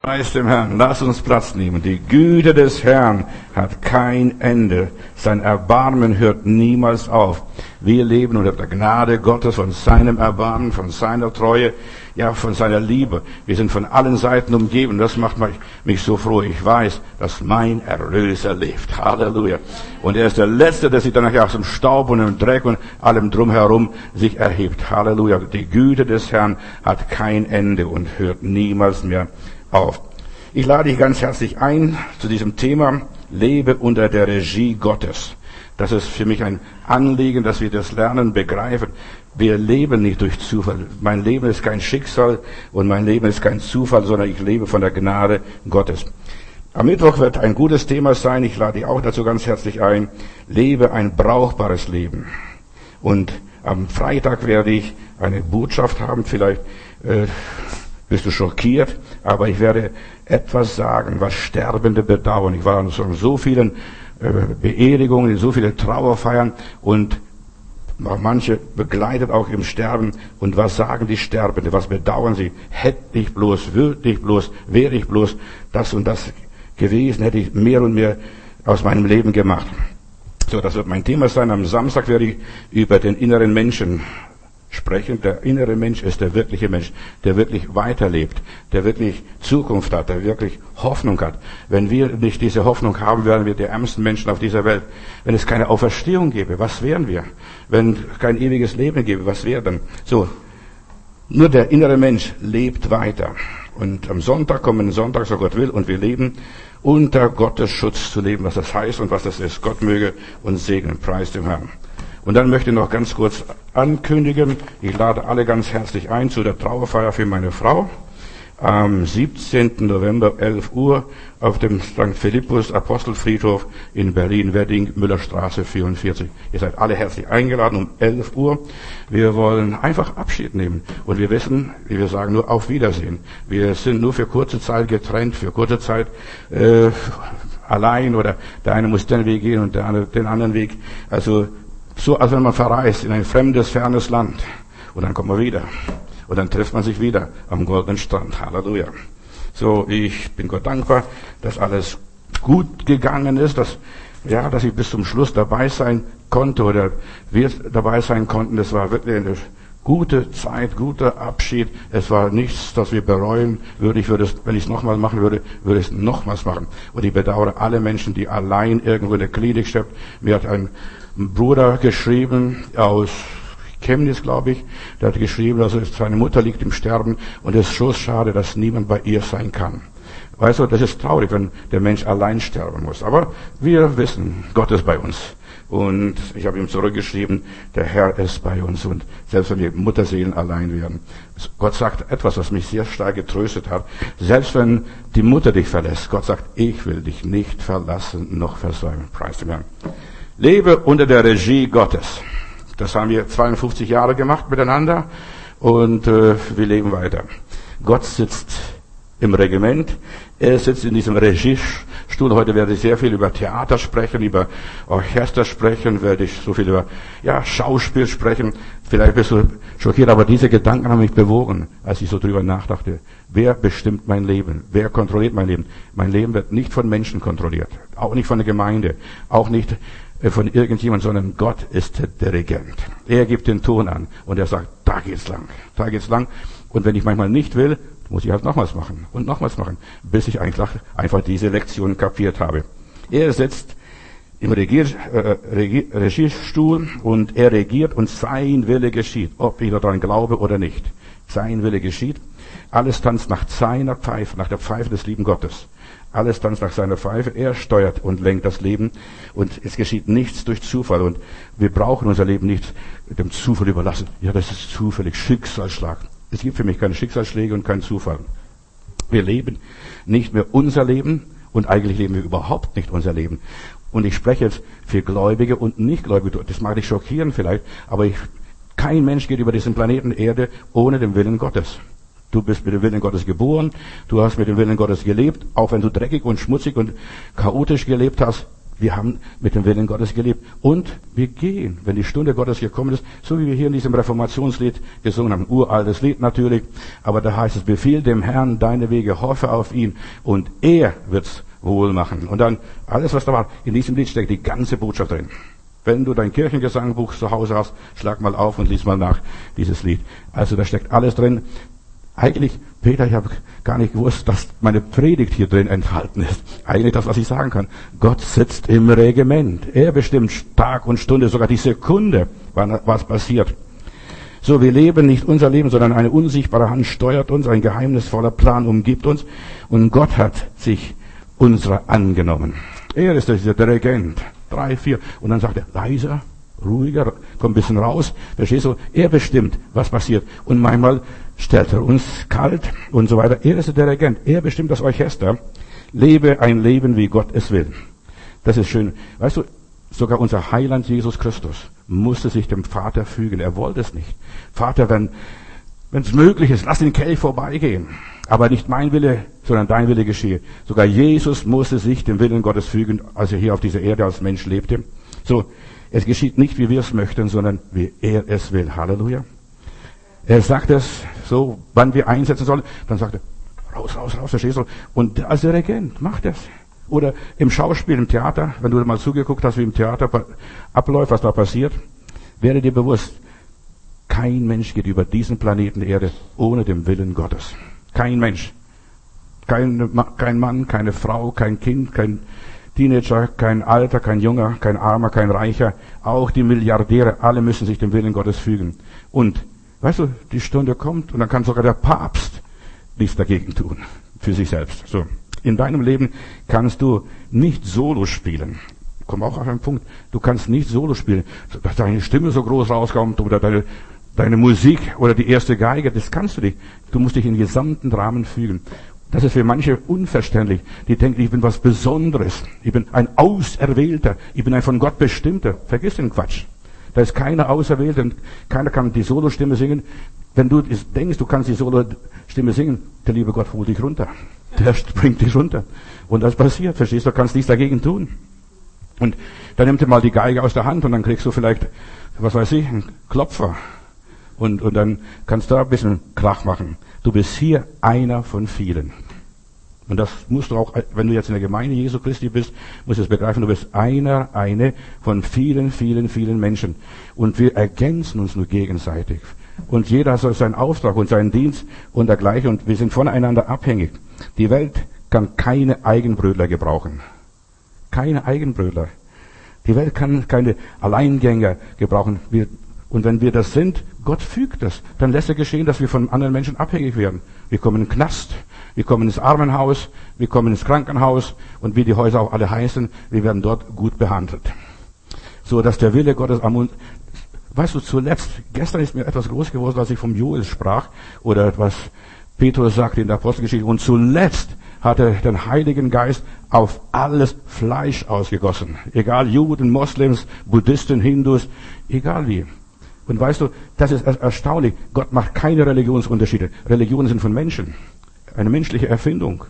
Preis dem Herrn. Lass uns Platz nehmen. Die Güte des Herrn hat kein Ende. Sein Erbarmen hört niemals auf. Wir leben unter der Gnade Gottes, von seinem Erbarmen, von seiner Treue, ja, von seiner Liebe. Wir sind von allen Seiten umgeben. Das macht mich so froh. Ich weiß, dass mein Erlöser lebt. Halleluja. Und er ist der Letzte, der sich dann aus dem Staub und dem Dreck und allem drumherum sich erhebt. Halleluja. Die Güte des Herrn hat kein Ende und hört niemals mehr auf. Ich lade dich ganz herzlich ein zu diesem Thema, lebe unter der Regie Gottes. Das ist für mich ein Anliegen, dass wir das lernen, begreifen. Wir leben nicht durch Zufall. Mein Leben ist kein Schicksal und mein Leben ist kein Zufall, sondern ich lebe von der Gnade Gottes. Am Mittwoch wird ein gutes Thema sein. Ich lade dich auch dazu ganz herzlich ein. Lebe ein brauchbares Leben. Und am Freitag werde ich eine Botschaft haben. Vielleicht bist du schockiert, aber ich werde etwas sagen, was Sterbende bedauern. Ich war an so vielen Beerdigungen, in so viele Trauerfeiern und manche begleitet auch im Sterben. Und was sagen die Sterbenden? Was bedauern sie? Hätte ich bloß, würde ich bloß, wäre ich bloß das und das gewesen, hätte ich mehr und mehr aus meinem Leben gemacht. So, das wird mein Thema sein. Am Samstag werde ich über den inneren Menschen sprechen. Der innere Mensch ist der wirkliche Mensch, der wirklich weiterlebt, der wirklich Zukunft hat, der wirklich Hoffnung hat. Wenn wir nicht diese Hoffnung haben, wären wir die ärmsten Menschen auf dieser Welt. Wenn es keine Auferstehung gäbe, was wären wir? Wenn kein ewiges Leben gäbe, was wäre dann? So, nur der innere Mensch lebt weiter. Und am Sonntag, kommenden Sonntag, so Gott will, und wir leben unter Gottes Schutz zu leben, was das heißt und was das ist. Gott möge uns segnen, preis dem Herrn. Und dann möchte ich noch ganz kurz ankündigen, ich lade alle ganz herzlich ein zu der Trauerfeier für meine Frau am 17. November 11 Uhr auf dem St. Philippus Apostelfriedhof in Berlin-Wedding, Müllerstraße 44. Ihr seid alle herzlich eingeladen um 11 Uhr. Wir wollen einfach Abschied nehmen und wir wissen, wie wir sagen, nur auf Wiedersehen. Wir sind nur für kurze Zeit getrennt, für kurze Zeit allein, oder der eine muss den Weg gehen und der andere den anderen Weg. Also so, als wenn man verreist in ein fremdes, fernes Land. Und dann kommt man wieder. Und dann trifft man sich wieder am goldenen Strand. Halleluja. So, ich bin Gott dankbar, dass alles gut gegangen ist, dass ich bis zum Schluss dabei sein konnte oder wir dabei sein konnten. Das war wirklich eine gute Zeit, guter Abschied. Es war nichts, das wir bereuen würden. Wenn ich es nochmal machen würde, würde ich es nochmals machen. Und ich bedauere alle Menschen, die allein irgendwo in der Klinik sterben. Mir hat ein Bruder geschrieben aus Chemnitz, glaube ich, der hat geschrieben, also seine Mutter liegt im Sterben und es ist so schade, dass niemand bei ihr sein kann. Weißt du, das ist traurig, wenn der Mensch allein sterben muss. Aber wir wissen, Gott ist bei uns. Und ich habe ihm zurückgeschrieben, der Herr ist bei uns. Und selbst wenn wir Mutterseelen allein werden. Gott sagt etwas, was mich sehr stark getröstet hat. Selbst wenn die Mutter dich verlässt, Gott sagt, ich will dich nicht verlassen noch versäumen. Preis dem Herrn. Lebe unter der Regie Gottes. Das haben wir 52 Jahre gemacht miteinander und wir leben weiter. Gott sitzt im Regiment. Er sitzt in diesem Regiestuhl. Heute werde ich sehr viel über Theater sprechen, über Orchester sprechen, werde ich so viel über Schauspiel sprechen. Vielleicht bist du schockiert, aber diese Gedanken haben mich bewogen, als ich so drüber nachdachte. Wer bestimmt mein Leben? Wer kontrolliert mein Leben? Mein Leben wird nicht von Menschen kontrolliert, auch nicht von der Gemeinde, auch nicht von irgendjemand, sondern Gott ist der Dirigent. Er gibt den Ton an und er sagt, da geht's lang, da geht's lang. Und wenn ich manchmal nicht will, muss ich halt nochmals machen und nochmals machen, bis ich einfach diese Lektion kapiert habe. Er sitzt im Regiestuhl und er regiert und sein Wille geschieht, ob ich daran glaube oder nicht. Sein Wille geschieht. Alles tanzt nach seiner Pfeife, nach der Pfeife des lieben Gottes. Alles tanzt nach seiner Pfeife. Er steuert und lenkt das Leben. Und es geschieht nichts durch Zufall. Und wir brauchen unser Leben nicht dem Zufall überlassen. Ja, das ist zufällig, Schicksalsschlag. Es gibt für mich keine Schicksalsschläge und keinen Zufall. Wir leben nicht mehr unser Leben und eigentlich leben wir überhaupt nicht unser Leben. Und ich spreche jetzt für Gläubige und Nichtgläubige. Das mag dich schockieren vielleicht, aber kein Mensch geht über diesen Planeten Erde ohne den Willen Gottes. Du bist mit dem Willen Gottes geboren, du hast mit dem Willen Gottes gelebt, auch wenn du dreckig und schmutzig und chaotisch gelebt hast. Wir haben mit dem Willen Gottes gelebt. Und wir gehen, wenn die Stunde Gottes gekommen ist, so wie wir hier in diesem Reformationslied gesungen haben. Uraltes Lied natürlich. Aber da heißt es, befiehl dem Herrn deine Wege, hoffe auf ihn und er wird's wohl machen. Und dann alles, was da war. In diesem Lied steckt die ganze Botschaft drin. Wenn du dein Kirchengesangbuch zu Hause hast, schlag mal auf und lies mal nach, dieses Lied. Also da steckt alles drin. Eigentlich, Peter, ich habe gar nicht gewusst, dass meine Predigt hier drin enthalten ist. Eigentlich das, was ich sagen kann. Gott sitzt im Regiment. Er bestimmt Tag und Stunde, sogar die Sekunde, was passiert. So, wir leben nicht unser Leben, sondern eine unsichtbare Hand steuert uns, ein geheimnisvoller Plan umgibt uns. Und Gott hat sich unserer angenommen. Er ist der Regent. 3, 4. Und dann sagt er, leiser, ruhiger, komm ein bisschen raus. Verstehst du? Er bestimmt, was passiert. Und manchmal stellt er uns kalt und so weiter. Er ist der Regent. Er bestimmt das Orchester. Lebe ein Leben, wie Gott es will. Das ist schön. Weißt du, sogar unser Heiland Jesus Christus musste sich dem Vater fügen. Er wollte es nicht. Vater, wenn es möglich ist, lass den Kelch vorbeigehen. Aber nicht mein Wille, sondern dein Wille geschehe. Sogar Jesus musste sich dem Willen Gottes fügen, als er hier auf dieser Erde als Mensch lebte. So, es geschieht nicht, wie wir es möchten, sondern wie er es will. Halleluja. Er sagt es so, wann wir einsetzen sollen. Dann sagt er, raus, verstehst du? Und als der Regent macht das. Oder im Schauspiel, im Theater, wenn du mal zugeguckt hast, wie im Theater abläuft, was da passiert, werde dir bewusst, kein Mensch geht über diesen Planeten Erde ohne den Willen Gottes. Kein Mensch. Kein Mann, keine Frau, kein Kind, kein Teenager, kein Alter, kein Junger, kein Armer, kein Reicher. Auch die Milliardäre, alle müssen sich dem Willen Gottes fügen. Und, weißt du, die Stunde kommt und dann kann sogar der Papst nichts dagegen tun. Für sich selbst. So. In deinem Leben kannst du nicht Solo spielen. Ich komme auch auf einen Punkt. Du kannst nicht Solo spielen, dass deine Stimme so groß rauskommt oder deine Musik oder die erste Geige, das kannst du nicht. Du musst dich in den gesamten Rahmen fügen. Das ist für manche unverständlich. Die denken, ich bin was Besonderes. Ich bin ein Auserwählter. Ich bin ein von Gott Bestimmter. Vergiss den Quatsch. Da ist keiner auserwählt und keiner kann die Solostimme singen. Wenn du denkst, du kannst die Solostimme singen, der liebe Gott holt dich runter. Der bringt dich runter. Und das passiert, verstehst du, kannst nichts dagegen tun. Und dann nimmt er mal die Geige aus der Hand und dann kriegst du vielleicht, was weiß ich, einen Klopfer. Und dann kannst du da ein bisschen Krach machen. Du bist hier einer von vielen. Und das musst du auch, wenn du jetzt in der Gemeinde Jesu Christi bist, musst du es begreifen, du bist eine von vielen, vielen, vielen Menschen. Und wir ergänzen uns nur gegenseitig. Und jeder hat seinen Auftrag und seinen Dienst und dergleichen. Und wir sind voneinander abhängig. Die Welt kann keine Eigenbrötler gebrauchen. Keine Eigenbrötler. Die Welt kann keine Alleingänger gebrauchen. Und wenn wir das sind, Gott fügt das. Dann lässt er geschehen, dass wir von anderen Menschen abhängig werden. Wir kommen in den Knast, wir kommen ins Armenhaus, wir kommen ins Krankenhaus und wie die Häuser auch alle heißen, wir werden dort gut behandelt. So, dass der Wille Gottes am Mund. Weißt du, zuletzt, gestern ist mir etwas groß geworden, was ich vom Joel sprach, oder was Petrus sagte in der Apostelgeschichte. Und zuletzt hat er den Heiligen Geist auf alles Fleisch ausgegossen. Egal, Juden, Moslems, Buddhisten, Hindus, egal wie. Und weißt du, das ist erstaunlich. Gott macht keine Religionsunterschiede. Religionen sind von Menschen. Eine menschliche Erfindung.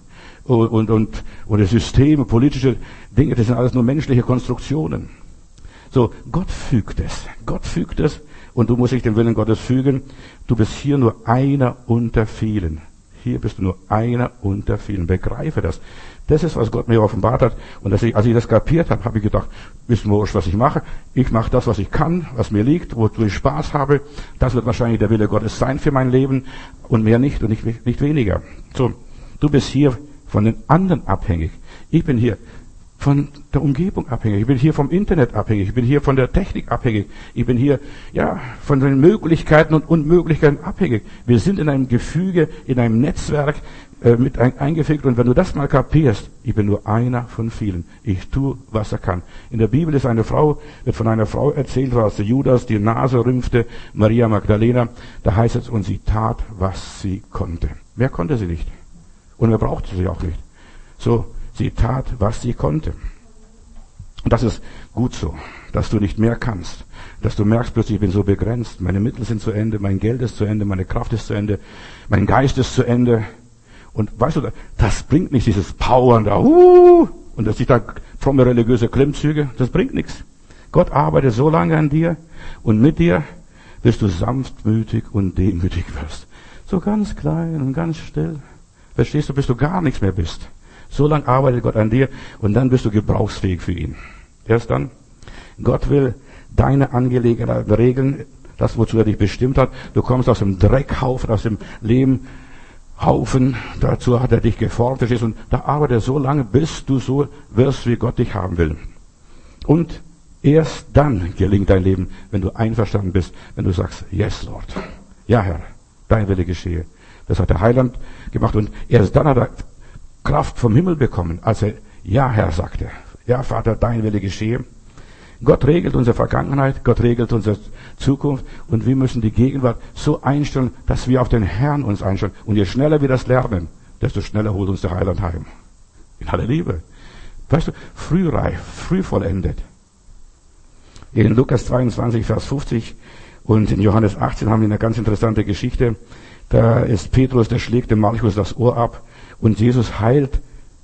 Und Systeme, politische Dinge, das sind alles nur menschliche Konstruktionen. So, Gott fügt es. Gott fügt es. Und du musst dich dem Willen Gottes fügen. Du bist hier nur einer unter vielen. Hier bist du nur einer unter vielen. Begreife das. Das ist, was Gott mir offenbart hat. Und als ich das kapiert habe, habe ich gedacht, ist mir wurscht, was ich mache. Ich mache das, was ich kann, was mir liegt, wozu ich Spaß habe. Das wird wahrscheinlich der Wille Gottes sein für mein Leben. Und mehr nicht und nicht weniger. So, du bist hier von den anderen abhängig. Ich bin hier von der Umgebung abhängig. Ich bin hier vom Internet abhängig. Ich bin hier von der Technik abhängig. Ich bin hier, von den Möglichkeiten und Unmöglichkeiten abhängig. Wir sind in einem Gefüge, in einem Netzwerk mit eingefügt. Und wenn du das mal kapierst, ich bin nur einer von vielen. Ich tue, was er kann. In der Bibel ist wird von einer Frau erzählt, als der Judas die Nase rümpfte, Maria Magdalena. Da heißt es, und sie tat, was sie konnte. Wer konnte sie nicht? Und wer brauchte sie auch nicht? So, sie tat, was sie konnte. Und das ist gut so, dass du nicht mehr kannst. Dass du merkst plötzlich, ich bin so begrenzt. Meine Mittel sind zu Ende, mein Geld ist zu Ende, meine Kraft ist zu Ende, mein Geist ist zu Ende. Und weißt du, das bringt nicht dieses Powern da, und Und das sind da fromme religiöse Klimmzüge, das bringt nichts. Gott arbeitet so lange an dir und mit dir, bis du sanftmütig und demütig wirst. So ganz klein und ganz still. Verstehst du, bis du gar nichts mehr bist. So lange arbeitet Gott an dir und dann bist du gebrauchsfähig für ihn. Erst dann. Gott will deine Angelegenheiten regeln, das, wozu er dich bestimmt hat. Du kommst aus dem Dreckhaufen, aus dem Lehmhaufen. Dazu hat er dich geformt, verstehst du? Und da arbeitet er so lange, bis du so wirst, wie Gott dich haben will. Und erst dann gelingt dein Leben, wenn du einverstanden bist, wenn du sagst, yes, Lord. Ja, Herr, dein Wille geschehe. Das hat der Heiland gemacht und erst dann hat er Kraft vom Himmel bekommen, als er ja, Herr, sagte. Ja, Vater, dein Wille geschehe. Gott regelt unsere Vergangenheit, Gott regelt unsere Zukunft und wir müssen die Gegenwart so einstellen, dass wir auf den Herrn uns einstellen. Und je schneller wir das lernen, desto schneller holt uns der Heiland heim. In aller Liebe. Weißt du, frühreif, früh vollendet. In Lukas 22, Vers 50 und in Johannes 18 haben wir eine ganz interessante Geschichte. Da ist Petrus, der schlägt dem Malchus das Ohr ab und Jesus heilt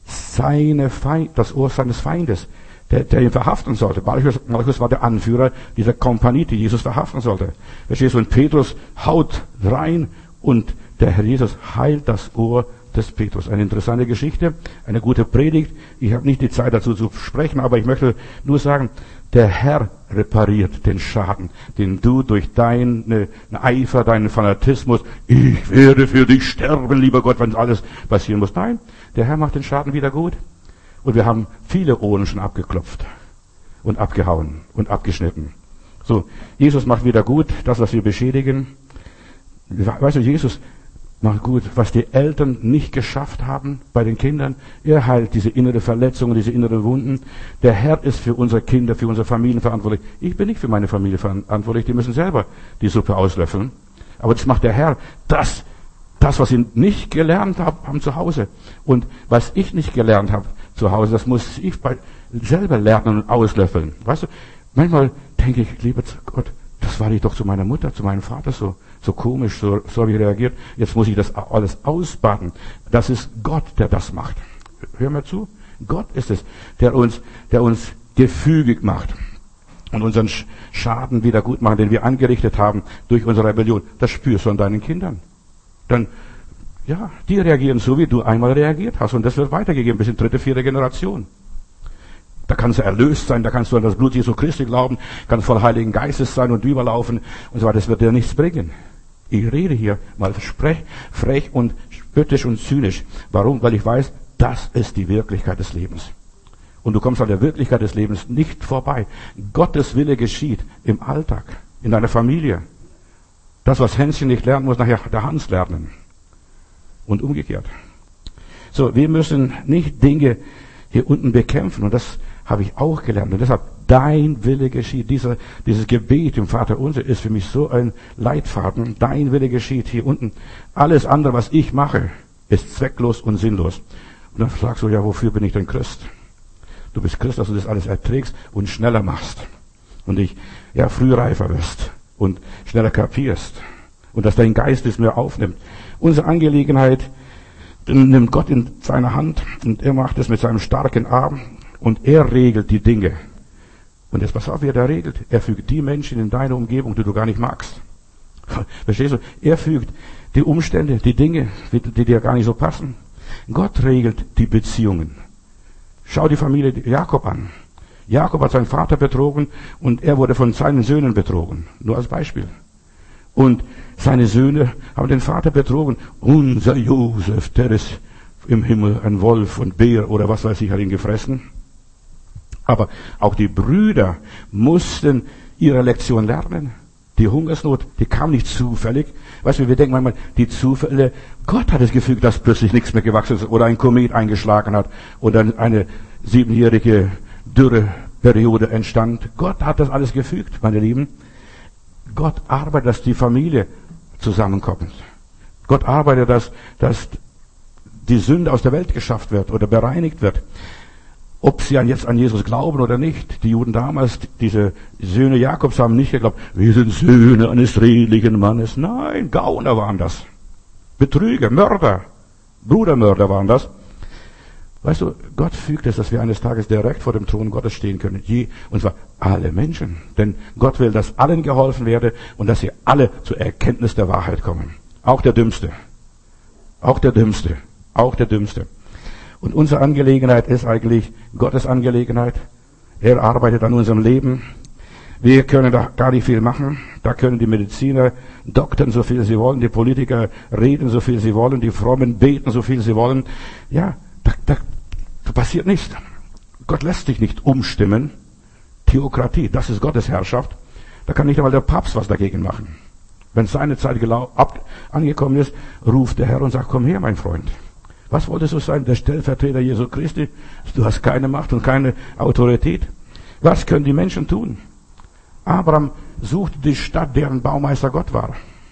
das Ohr seines Feindes, der ihn verhaften sollte. Malchus war der Anführer dieser Kompanie, die Jesus verhaften sollte. Verstehst du? Und Petrus haut rein und der Herr Jesus heilt das Ohr des Petrus. Eine interessante Geschichte, eine gute Predigt. Ich habe nicht die Zeit dazu zu sprechen, aber ich möchte nur sagen, der Herr repariert den Schaden, den du durch deinen Eifer, deinen Fanatismus, ich werde für dich sterben, lieber Gott, wenn alles passieren muss. Nein, der Herr macht den Schaden wieder gut. Und wir haben viele Ohren schon abgeklopft und abgehauen und abgeschnitten. So, Jesus macht wieder gut, das, was wir beschädigen. Weißt du, Jesus macht gut, was die Eltern nicht geschafft haben bei den Kindern. Er heilt diese innere Verletzungen, diese inneren Wunden. Der Herr ist für unsere Kinder, für unsere Familien verantwortlich. Ich bin nicht für meine Familie verantwortlich, die müssen selber die Suppe auslöffeln. Aber das macht der Herr. Das, was sie nicht gelernt haben zu Hause. Und was ich nicht gelernt habe zu Hause, das muss ich selber lernen und auslöffeln. Weißt du, manchmal denke ich, lieber Gott, das war ich doch zu meiner Mutter, zu meinem Vater so komisch, so habe ich reagiert. Jetzt muss ich das alles ausbaden. Das ist Gott, der das macht. Hör mal zu. Gott ist es, der uns gefügig macht und unseren Schaden wieder gut macht, den wir angerichtet haben durch unsere Rebellion. Das spürst du an deinen Kindern. Dann, ja, die reagieren so, wie du einmal reagiert hast. Und das wird weitergegeben bis in 3., 4. Generation. Da kannst du erlöst sein, da kannst du an das Blut Jesu Christi glauben, kannst voll Heiligen Geistes sein und überlaufen und so weiter. Das wird dir nichts bringen. Ich rede hier mal frech und spöttisch und zynisch. Warum? Weil ich weiß, das ist die Wirklichkeit des Lebens. Und du kommst an der Wirklichkeit des Lebens nicht vorbei. Gottes Wille geschieht im Alltag, in deiner Familie. Das, was Hänschen nicht lernen, muss nachher der Hans lernen. Und umgekehrt. So, wir müssen nicht Dinge hier unten bekämpfen. Und das habe ich auch gelernt. Und deshalb, dein Wille geschieht. Dieses Gebet im Vater unser ist für mich so ein Leitfaden. Dein Wille geschieht hier unten. Alles andere, was ich mache, ist zwecklos und sinnlos. Und dann sagst du, ja, wofür bin ich denn Christ? Du bist Christ, dass du das alles erträgst und schneller machst. Und frühreifer wirst. Und schneller kapierst. Und dass dein Geist es mehr aufnimmt. Unsere Angelegenheit nimmt Gott in seine Hand und er macht es mit seinem starken Arm und er regelt die Dinge. Und jetzt pass auf, wie er da regelt. Er fügt die Menschen in deine Umgebung, die du gar nicht magst. Verstehst du? Er fügt die Umstände, die Dinge, die dir gar nicht so passen. Gott regelt die Beziehungen. Schau die Familie Jakob an. Jakob hat seinen Vater betrogen und er wurde von seinen Söhnen betrogen. Nur als Beispiel. Und seine Söhne haben den Vater betrogen. Unser Josef, der ist im Himmel ein Wolf und Bär oder was weiß ich, hat ihn gefressen. Aber auch die Brüder mussten ihre Lektion lernen. Die Hungersnot, die kam nicht zufällig. Weißt du, wir denken manchmal, die Zufälle, Gott hat es gefügt, dass plötzlich nichts mehr gewachsen ist oder ein Komet eingeschlagen hat oder eine 7-jährige Dürreperiode entstand. Gott hat das alles gefügt, meine Lieben. Gott arbeitet, dass die Familie zusammenkommt. Gott arbeitet, dass die Sünde aus der Welt geschafft wird oder bereinigt wird. Ob sie jetzt an Jesus glauben oder nicht. Die Juden damals, diese Söhne Jakobs, haben nicht geglaubt, wir sind Söhne eines redlichen Mannes. Nein, Gauner waren das. Betrüger, Mörder, Brudermörder waren das. Weißt du, Gott fügt es, dass wir eines Tages direkt vor dem Thron Gottes stehen können. Und zwar alle Menschen. Denn Gott will, dass allen geholfen werde und dass sie alle zur Erkenntnis der Wahrheit kommen. Auch der Dümmste. Auch der Dümmste. Auch der Dümmste. Und unsere Angelegenheit ist eigentlich Gottes Angelegenheit. Er arbeitet an unserem Leben. Wir können da gar nicht viel machen. Da können die Mediziner doktern, so viel sie wollen. Die Politiker reden, so viel sie wollen. Die Frommen beten, so viel sie wollen. Ja, da passiert nichts. Gott lässt sich nicht umstimmen. Theokratie, das ist Gottes Herrschaft. Da kann nicht einmal der Papst was dagegen machen. Wenn seine Zeit angekommen ist, ruft der Herr und sagt, komm her, mein Freund. Was wolltest du sein? Der Stellvertreter Jesu Christi? Du hast keine Macht und keine Autorität. Was können die Menschen tun? Abraham suchte die Stadt, deren Baumeister Gott war.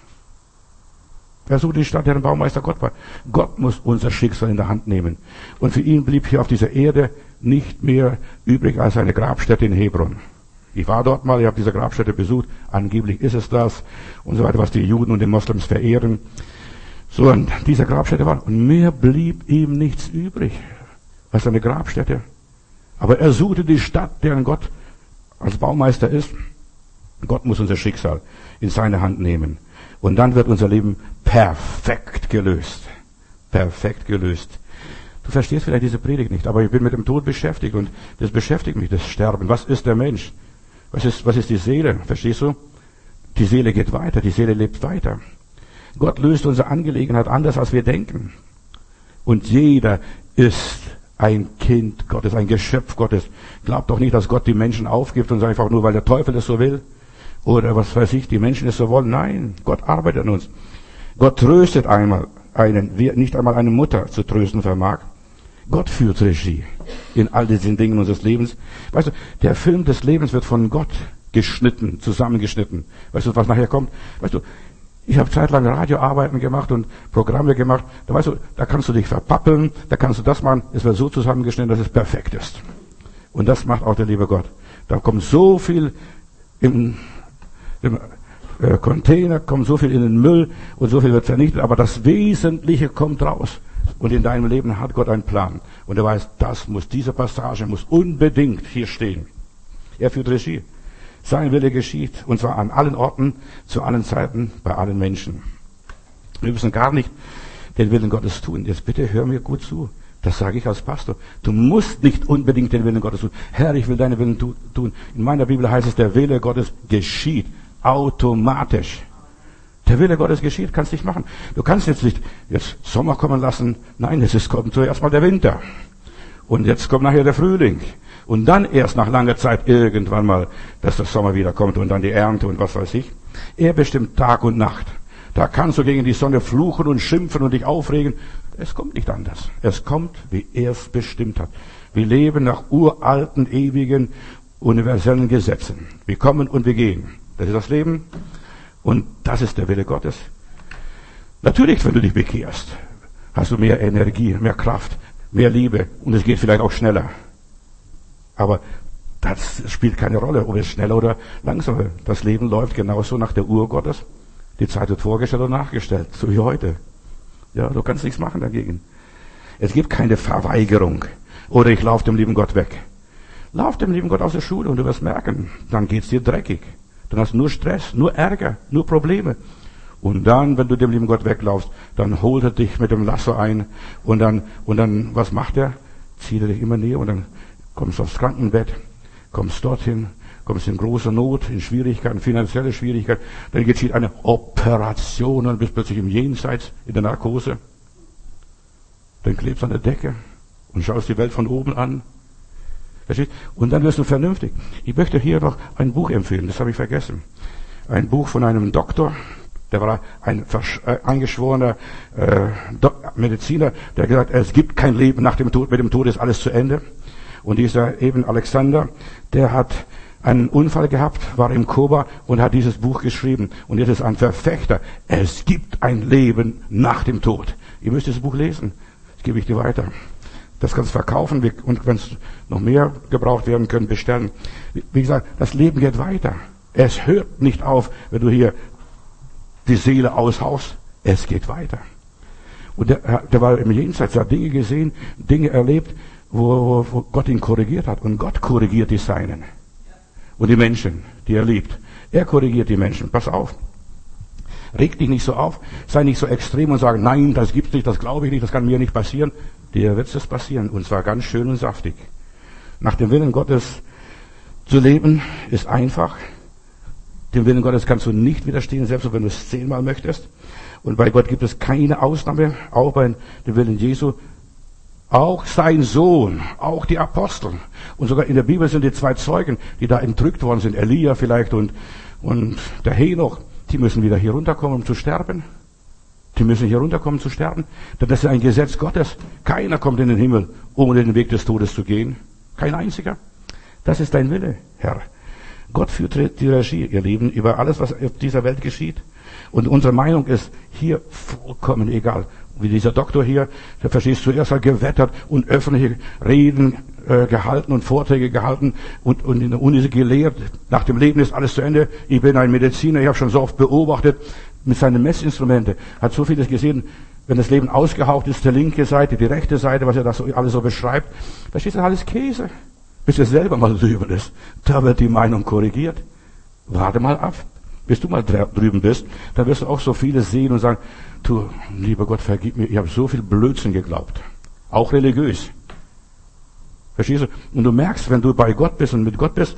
Er suchte die Stadt, deren Baumeister Gott war. Gott muss unser Schicksal in der Hand nehmen. Und für ihn blieb hier auf dieser Erde nicht mehr übrig als eine Grabstätte in Hebron. Ich war dort mal, ich habe diese Grabstätte besucht. Angeblich ist es das und so weiter, was die Juden und die Moslems verehren. So an dieser Grabstätte war. Und mehr blieb ihm nichts übrig als eine Grabstätte. Aber er suchte die Stadt, deren Gott als Baumeister ist. Gott muss unser Schicksal in seine Hand nehmen. Und dann wird unser Leben perfekt gelöst. Perfekt gelöst. Du verstehst vielleicht diese Predigt nicht, aber ich bin mit dem Tod beschäftigt und das beschäftigt mich, das Sterben. Was ist der Mensch? Was ist die Seele? Verstehst du? Die Seele geht weiter, die Seele lebt weiter. Gott löst unsere Angelegenheit anders, als wir denken. Und jeder ist ein Kind Gottes, ein Geschöpf Gottes. Glaubt doch nicht, dass Gott die Menschen aufgibt und sagt einfach nur, weil der Teufel es so will. Oder was weiß ich, die Menschen es so wollen. Nein, Gott arbeitet an uns. Gott tröstet einen, wie nicht einmal eine Mutter zu trösten vermag. Gott führt Regie in all diesen Dingen unseres Lebens. Weißt du, der Film des Lebens wird von Gott geschnitten, zusammengeschnitten. Weißt du, was nachher kommt? Weißt du, ich habe zeitlang Radioarbeiten gemacht und Programme gemacht. Da weißt du, da kannst du dich verpappeln, da kannst du das machen. Es wird so zusammengeschnitten, dass es perfekt ist. Und das macht auch der liebe Gott. Da kommt so viel im Container, kommt so viel in den Müll und so viel wird vernichtet, aber das Wesentliche kommt raus. Und in deinem Leben hat Gott einen Plan. Und er weiß, diese Passage muss unbedingt hier stehen. Er führt Regie. Sein Wille geschieht, und zwar an allen Orten, zu allen Zeiten, bei allen Menschen. Wir müssen gar nicht den Willen Gottes tun. Jetzt bitte hör mir gut zu. Das sage ich als Pastor. Du musst nicht unbedingt den Willen Gottes tun. Herr, ich will deinen Willen tun. In meiner Bibel heißt es, der Wille Gottes geschieht. Automatisch. Der Wille Gottes geschieht, kannst nicht machen. Du kannst jetzt nicht Sommer kommen lassen. Nein, kommt zuerst mal der Winter. Und jetzt kommt nachher der Frühling. Und dann erst nach langer Zeit irgendwann mal, dass der Sommer wieder kommt und dann die Ernte und was weiß ich. Er bestimmt Tag und Nacht. Da kannst du gegen die Sonne fluchen und schimpfen und dich aufregen. Es kommt nicht anders. Es kommt, wie er es bestimmt hat. Wir leben nach uralten, ewigen, universellen Gesetzen. Wir kommen und wir gehen. Das ist das Leben. Und das ist der Wille Gottes. Natürlich, wenn du dich bekehrst, hast du mehr Energie, mehr Kraft, mehr Liebe und es geht vielleicht auch schneller. Aber das spielt keine Rolle, ob es schneller oder langsamer. Das Leben läuft genauso nach der Uhr Gottes. Die Zeit wird vorgestellt und nachgestellt, so wie heute. Ja, du kannst nichts machen dagegen. Es gibt keine Verweigerung. Oder ich laufe dem lieben Gott weg. Lauf dem lieben Gott aus der Schule und du wirst merken, dann geht's dir dreckig. Dann hast du nur Stress, nur Ärger, nur Probleme. Und dann, wenn du dem lieben Gott weglaufst, dann holt er dich mit dem Lasso ein und dann, was macht er? Zieht er dich immer näher und dann kommst du aufs Krankenbett, kommst dorthin, kommst in große Not, in Schwierigkeiten, finanzielle Schwierigkeiten, dann geschieht eine Operation und bist plötzlich im Jenseits, in der Narkose. Dann klebst du an der Decke und schaust die Welt von oben an. Verstehst? Und dann wirst du vernünftig. Ich möchte hier noch ein Buch empfehlen, das habe ich vergessen. Ein Buch von einem Doktor, der war ein eingeschworener Mediziner, der hat gesagt, es gibt kein Leben nach dem Tod, mit dem Tod ist alles zu Ende. Und dieser eben Alexander, der hat einen Unfall gehabt, war im Koma und hat dieses Buch geschrieben. Und jetzt ist ein Verfechter. Es gibt ein Leben nach dem Tod. Ihr müsst dieses Buch lesen. Das gebe ich dir weiter. Das kannst du verkaufen und wenn es noch mehr gebraucht werden können, bestellen. Wie gesagt, das Leben geht weiter. Es hört nicht auf, wenn du hier die Seele aushaust. Es geht weiter. Und der war im Jenseits, hat Dinge gesehen, Dinge erlebt, wo Gott ihn korrigiert hat. Und Gott korrigiert die Seinen. Und die Menschen, die er liebt. Er korrigiert die Menschen. Pass auf. Reg dich nicht so auf. Sei nicht so extrem und sag, nein, das gibt's nicht, das glaube ich nicht, das kann mir nicht passieren. Dir wird es passieren. Und zwar ganz schön und saftig. Nach dem Willen Gottes zu leben ist einfach. Dem Willen Gottes kannst du nicht widerstehen, selbst wenn du es 10-mal möchtest. Und bei Gott gibt es keine Ausnahme, auch bei dem Willen Jesu. Auch sein Sohn, auch die Apostel. Und sogar in der Bibel sind die 2 Zeugen, die da entrückt worden sind, Elia vielleicht und der Henoch, die müssen wieder hier runterkommen, um zu sterben. Die müssen hier runterkommen, zu sterben. Denn das ist ein Gesetz Gottes. Keiner kommt in den Himmel, ohne den Weg des Todes zu gehen. Kein einziger. Das ist dein Wille, Herr. Gott führt die Regie, ihr Lieben, über alles, was auf dieser Welt geschieht. Und unsere Meinung ist hier vollkommen egal. Wie dieser Doktor hier, der verstehst zuerst hat gewettert und öffentliche Reden gehalten und Vorträge gehalten und in der Uni gelehrt. Nach dem Leben ist alles zu Ende. Ich bin ein Mediziner, ich habe schon so oft beobachtet mit seinen Messinstrumenten, hat so vieles gesehen. Wenn das Leben ausgehaucht ist, die linke Seite, die rechte Seite, was er da so alles so beschreibt, da steht alles Käse. Bis er selber mal drüben ist, da wird die Meinung korrigiert. Warte mal ab. Bis du mal drüben bist, dann wirst du auch so vieles sehen und sagen, du, lieber Gott, vergib mir, ich habe so viel Blödsinn geglaubt. Auch religiös. Verstehst du? Und du merkst, wenn du bei Gott bist und mit Gott bist,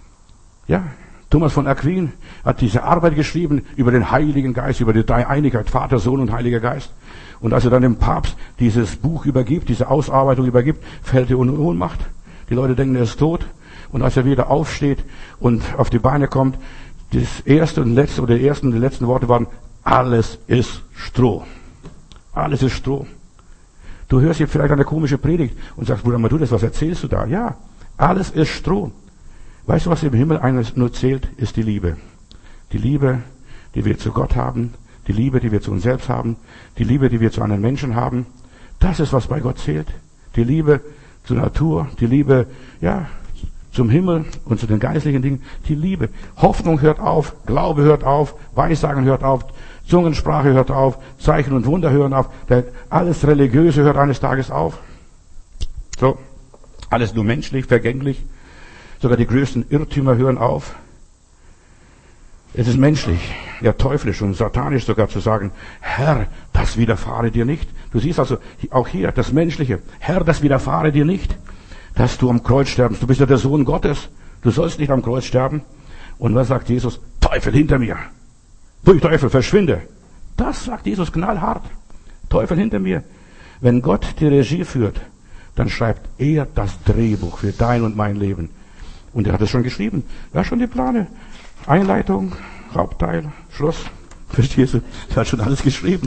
ja, Thomas von Aquin hat diese Arbeit geschrieben über den Heiligen Geist, über die Dreieinigkeit, Vater, Sohn und Heiliger Geist. Und als er dann dem Papst dieses Buch übergibt, diese Ausarbeitung übergibt, fällt er in Ohnmacht. Die Leute denken, er ist tot. Und als er wieder aufsteht und auf die Beine kommt, das erste und letzte, oder die ersten und die letzten Worte waren, alles ist Stroh. Alles ist Stroh. Du hörst hier vielleicht eine komische Predigt und sagst, Bruder Matthäus, was erzählst du da? Ja, alles ist Stroh. Weißt du, was im Himmel eines nur zählt, ist die Liebe. Die Liebe, die wir zu Gott haben, die Liebe, die wir zu uns selbst haben, die Liebe, die wir zu anderen Menschen haben. Das ist, was bei Gott zählt. Die Liebe zur Natur, die Liebe, ja, zum Himmel und zu den geistlichen Dingen, die Liebe. Hoffnung hört auf, Glaube hört auf, Weissagen hört auf, Zungensprache hört auf, Zeichen und Wunder hören auf, alles Religiöse hört eines Tages auf. So, alles nur menschlich, vergänglich. Sogar die größten Irrtümer hören auf. Es ist menschlich, ja teuflisch und satanisch sogar zu sagen, Herr, das widerfahre dir nicht. Du siehst also auch hier das Menschliche. Herr, das widerfahre dir nicht, dass du am Kreuz sterbst. Du bist ja der Sohn Gottes. Du sollst nicht am Kreuz sterben. Und was sagt Jesus? Teufel hinter mir. Du Teufel, verschwinde. Das sagt Jesus knallhart. Teufel hinter mir. Wenn Gott die Regie führt, dann schreibt er das Drehbuch für dein und mein Leben. Und er hat es schon geschrieben. Er hat schon die Pläne. Einleitung, Hauptteil, Schluss. Verstehst du? Er hat schon alles geschrieben.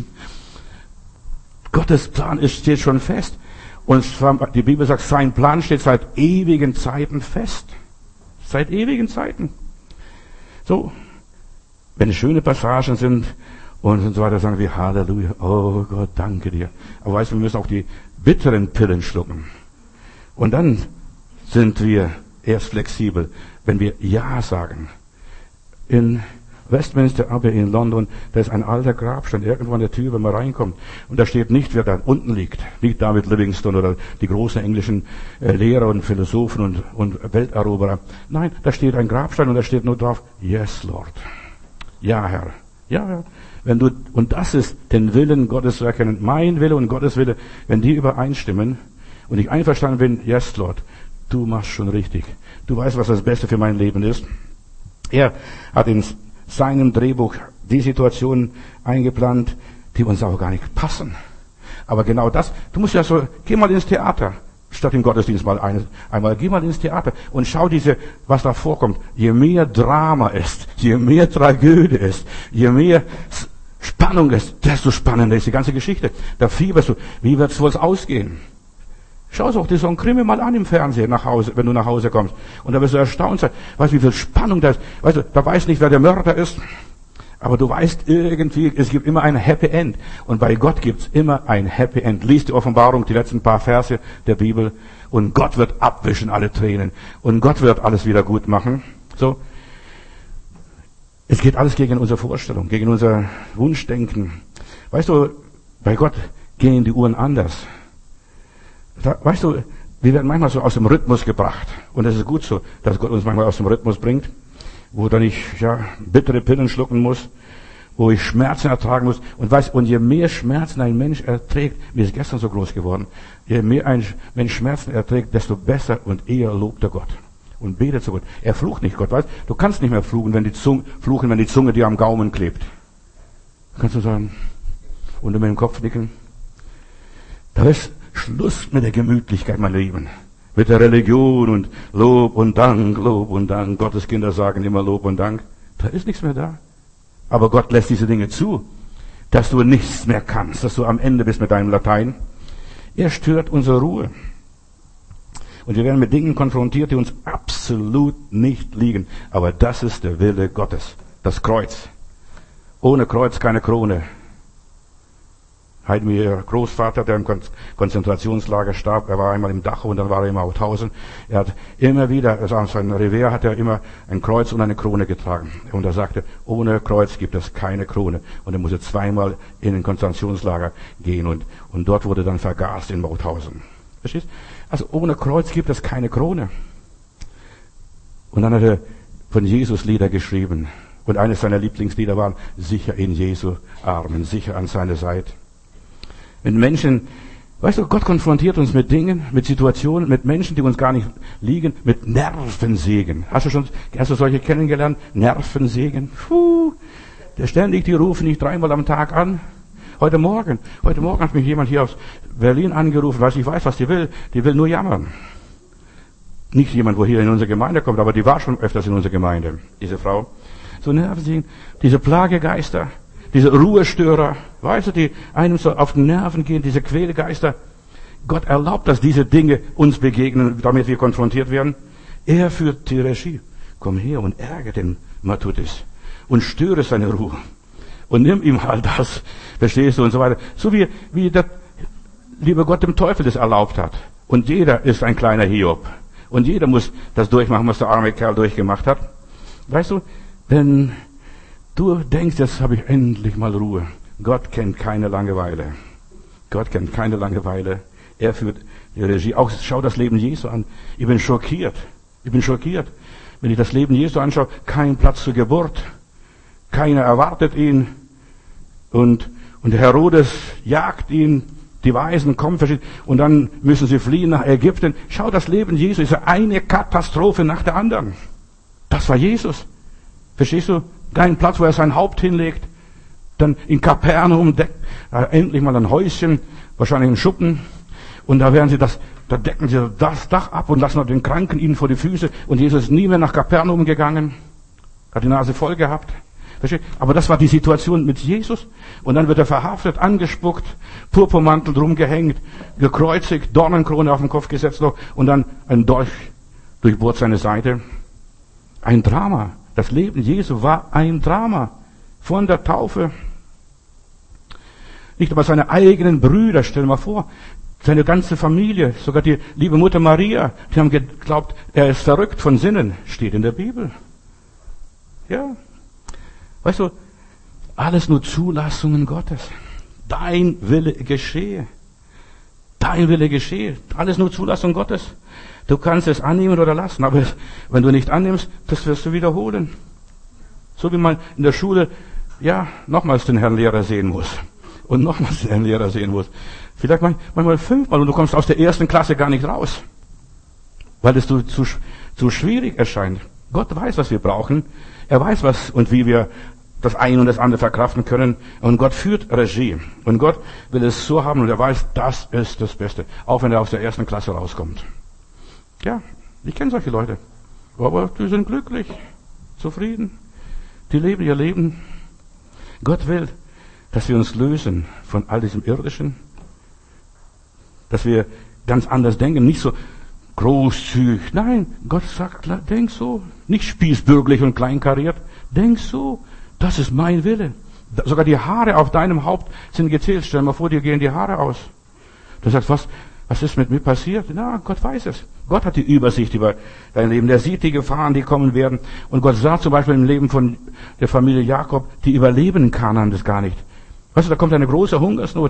Gottes Plan steht schon fest. Und die Bibel sagt, sein Plan steht seit ewigen Zeiten fest. Seit ewigen Zeiten. So, wenn es schöne Passagen sind und so weiter, sagen wir Halleluja, oh Gott, danke dir. Aber weißt du, wir müssen auch die bitteren Pillen schlucken. Und dann sind wir erst flexibel, wenn wir Ja sagen. In Westminster Abbey in London, da ist ein alter Grabstein irgendwo an der Tür, wenn man reinkommt. Und da steht nicht, wer da unten liegt. Nicht David Livingstone oder die großen englischen Lehrer und Philosophen und Welteroberer. Nein, da steht ein Grabstein und da steht nur drauf, Yes, Lord. Ja, Herr. Ja, Herr. Und das ist den Willen Gottes zu erkennen. Mein Wille und Gottes Wille, wenn die übereinstimmen und ich einverstanden bin, Yes, Lord, du machst schon richtig. Du weißt, was das Beste für mein Leben ist. Er hat in seinem Drehbuch die Situationen eingeplant, die uns auch gar nicht passen. Aber genau das, du musst ja so, geh mal ins Theater, statt im Gottesdienst einmal, geh mal ins Theater und schau was da vorkommt. Je mehr Drama ist, je mehr Tragödie ist, je mehr Spannung ist, desto spannender ist die ganze Geschichte. Da fieberst du, wie wird's wohl ausgehen? Schau doch dir so ein Krimi mal an im Fernsehen nach Hause, wenn du nach Hause kommst. Und da wirst du erstaunt sein. Weißt du, wie viel Spannung da ist? Weißt du, da weißt nicht, wer der Mörder ist. Aber du weißt irgendwie, es gibt immer ein Happy End. Und bei Gott gibt's immer ein Happy End. Lies die Offenbarung, die letzten paar Verse der Bibel. Und Gott wird abwischen alle Tränen. Und Gott wird alles wieder gut machen. So. Es geht alles gegen unsere Vorstellung, gegen unser Wunschdenken. Weißt du, bei Gott gehen die Uhren anders. Weißt du, wir werden manchmal so aus dem Rhythmus gebracht. Und es ist gut so, dass Gott uns manchmal aus dem Rhythmus bringt, wo dann ich, bittere Pillen schlucken muss, wo ich Schmerzen ertragen muss. Und je mehr Schmerzen ein Mensch erträgt, mir ist gestern so groß geworden, je mehr ein Mensch Schmerzen erträgt, desto besser und eher lobt er Gott. Und betet zu Gott. Er flucht nicht Gott, weißt? Du kannst nicht mehr fluchen, wenn die Zunge dir am Gaumen klebt. Kannst du sagen, und mit dem Kopf nicken. Da ist Schluss mit der Gemütlichkeit, meine Lieben. Mit der Religion und Lob und Dank, Lob und Dank. Gottes Kinder sagen immer Lob und Dank. Da ist nichts mehr da. Aber Gott lässt diese Dinge zu, dass du nichts mehr kannst, dass du am Ende bist mit deinem Latein. Er stört unsere Ruhe. Und wir werden mit Dingen konfrontiert, die uns absolut nicht liegen. Aber das ist der Wille Gottes. Das Kreuz. Ohne Kreuz keine Krone. Ihr Großvater, der im Konzentrationslager starb, er war einmal im Dachau und dann war er in Mauthausen. Er hat immer wieder, auf seinem Revers hat er immer ein Kreuz und eine Krone getragen. Und er sagte, ohne Kreuz gibt es keine Krone. Und er musste zweimal in ein Konzentrationslager gehen und dort wurde dann vergast in Mauthausen. Verstehst? Also ohne Kreuz gibt es keine Krone. Und dann hat er von Jesus Lieder geschrieben. Und eines seiner Lieblingslieder war sicher in Jesu Armen, sicher an seiner Seite. Mit Menschen, weißt du, Gott konfrontiert uns mit Dingen, mit Situationen, mit Menschen, die uns gar nicht liegen, mit Nervensägen. Hast du solche kennengelernt? Nervensägen. Die rufen dich 3-mal am Tag an. Heute Morgen hat mich jemand hier aus Berlin angerufen, weil ich weiß, was die will. Die will nur jammern. Nicht jemand, wo hier in unsere Gemeinde kommt, aber die war schon öfters in unserer Gemeinde, diese Frau. So Nervensägen, diese Plagegeister, diese Ruhestörer, weißt du, die einem so auf den Nerven gehen, diese Quälgeister. Gott erlaubt, dass diese Dinge uns begegnen, damit wir konfrontiert werden. Er führt die Regie. Komm her und ärgere den Matutis und störe seine Ruhe. Und nimm ihm all das, verstehst du, und so weiter. So wie der liebe Gott dem Teufel das erlaubt hat. Und jeder ist ein kleiner Hiob. Und jeder muss das durchmachen, was der arme Kerl durchgemacht hat. Weißt du, wenn du denkst, jetzt habe ich endlich mal Ruhe. Gott kennt keine Langeweile. Gott kennt keine Langeweile. Er führt die Regie. Auch schau das Leben Jesu an. Ich bin schockiert. Wenn ich das Leben Jesu anschaue, kein Platz zur Geburt. Keiner erwartet ihn. Und der Herodes jagt ihn. Die Weisen kommen verschieden. Und dann müssen sie fliehen nach Ägypten. Schau, das Leben Jesu ist eine Katastrophe nach der anderen. Das war Jesus. Verstehst du? Kein Platz, wo er sein Haupt hinlegt. Dann in Kapernaum deckt endlich mal ein Häuschen, wahrscheinlich ein Schuppen. Und da decken sie das Dach ab und lassen den Kranken ihnen vor die Füße. Und Jesus ist nie mehr nach Kapernaum gegangen. Hat die Nase voll gehabt. Verstehst? Aber das war die Situation mit Jesus. Und dann wird er verhaftet, angespuckt, Purpurmantel drum gehängt, gekreuzigt, Dornenkrone auf den Kopf gesetzt noch und dann ein Dolch durchbohrt seine Seite. Ein Drama. Das Leben Jesu war ein Drama. Von der Taufe. Nicht aber seine eigenen Brüder, stell dir mal vor, seine ganze Familie, sogar die liebe Mutter Maria, die haben geglaubt, er ist verrückt von Sinnen, steht in der Bibel. Ja. Weißt du, alles nur Zulassungen Gottes. Dein Wille geschehe. Dein Wille geschehe. Alles nur Zulassung Gottes. Du kannst es annehmen oder lassen, aber wenn du nicht annimmst, das wirst du wiederholen. So wie man in der Schule, nochmals den Herrn Lehrer sehen muss. Und nochmals den Herrn Lehrer sehen muss. Vielleicht manchmal 5-mal und du kommst aus der 1. Klasse gar nicht raus. Weil es zu schwierig erscheint. Gott weiß, was wir brauchen. Er weiß, was und wie wir das eine und das andere verkraften können. Und Gott führt Regie. Und Gott will es so haben und er weiß, das ist das Beste. Auch wenn er aus der 1. Klasse rauskommt. Ja, ich kenne solche Leute. Aber die sind glücklich, zufrieden. Die leben ihr Leben. Gott will, dass wir uns lösen von all diesem Irdischen. Dass wir ganz anders denken. Nicht so großzügig. Nein, Gott sagt, denk so. Nicht spießbürgerlich und kleinkariert. Denk so. Das ist mein Wille. Sogar die Haare auf deinem Haupt sind gezählt. Stell dir mal vor, dir gehen die Haare aus. Du sagst, was ist mit mir passiert? Na, Gott weiß es. Gott hat die Übersicht über dein Leben. Der sieht die Gefahren, die kommen werden. Und Gott sah zum Beispiel im Leben von der Familie Jakob, die überleben Kanaan das gar nicht. Weißt du, da kommt eine große Hungersnot.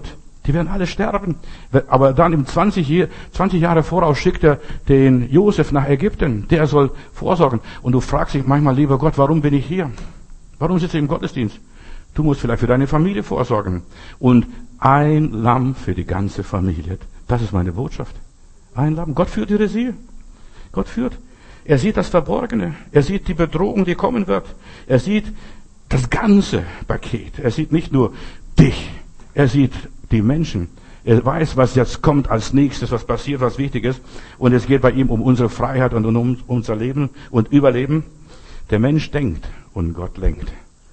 Die werden alle sterben. Aber dann im 20 Jahre voraus schickt er den Josef nach Ägypten. Der soll vorsorgen. Und du fragst dich manchmal, lieber Gott, warum bin ich hier? Warum sitze ich im Gottesdienst? Du musst vielleicht für deine Familie vorsorgen. Und ein Lamm für die ganze Familie. Das ist meine Botschaft. Ein Lamm. Gott führt die Regie. Gott führt. Er sieht das Verborgene. Er sieht die Bedrohung, die kommen wird. Er sieht das ganze Paket. Er sieht nicht nur dich. Er sieht die Menschen. Er weiß, was jetzt kommt als nächstes, was passiert, was wichtig ist. Und es geht bei ihm um unsere Freiheit und um unser Leben und Überleben. Der Mensch denkt und Gott lenkt.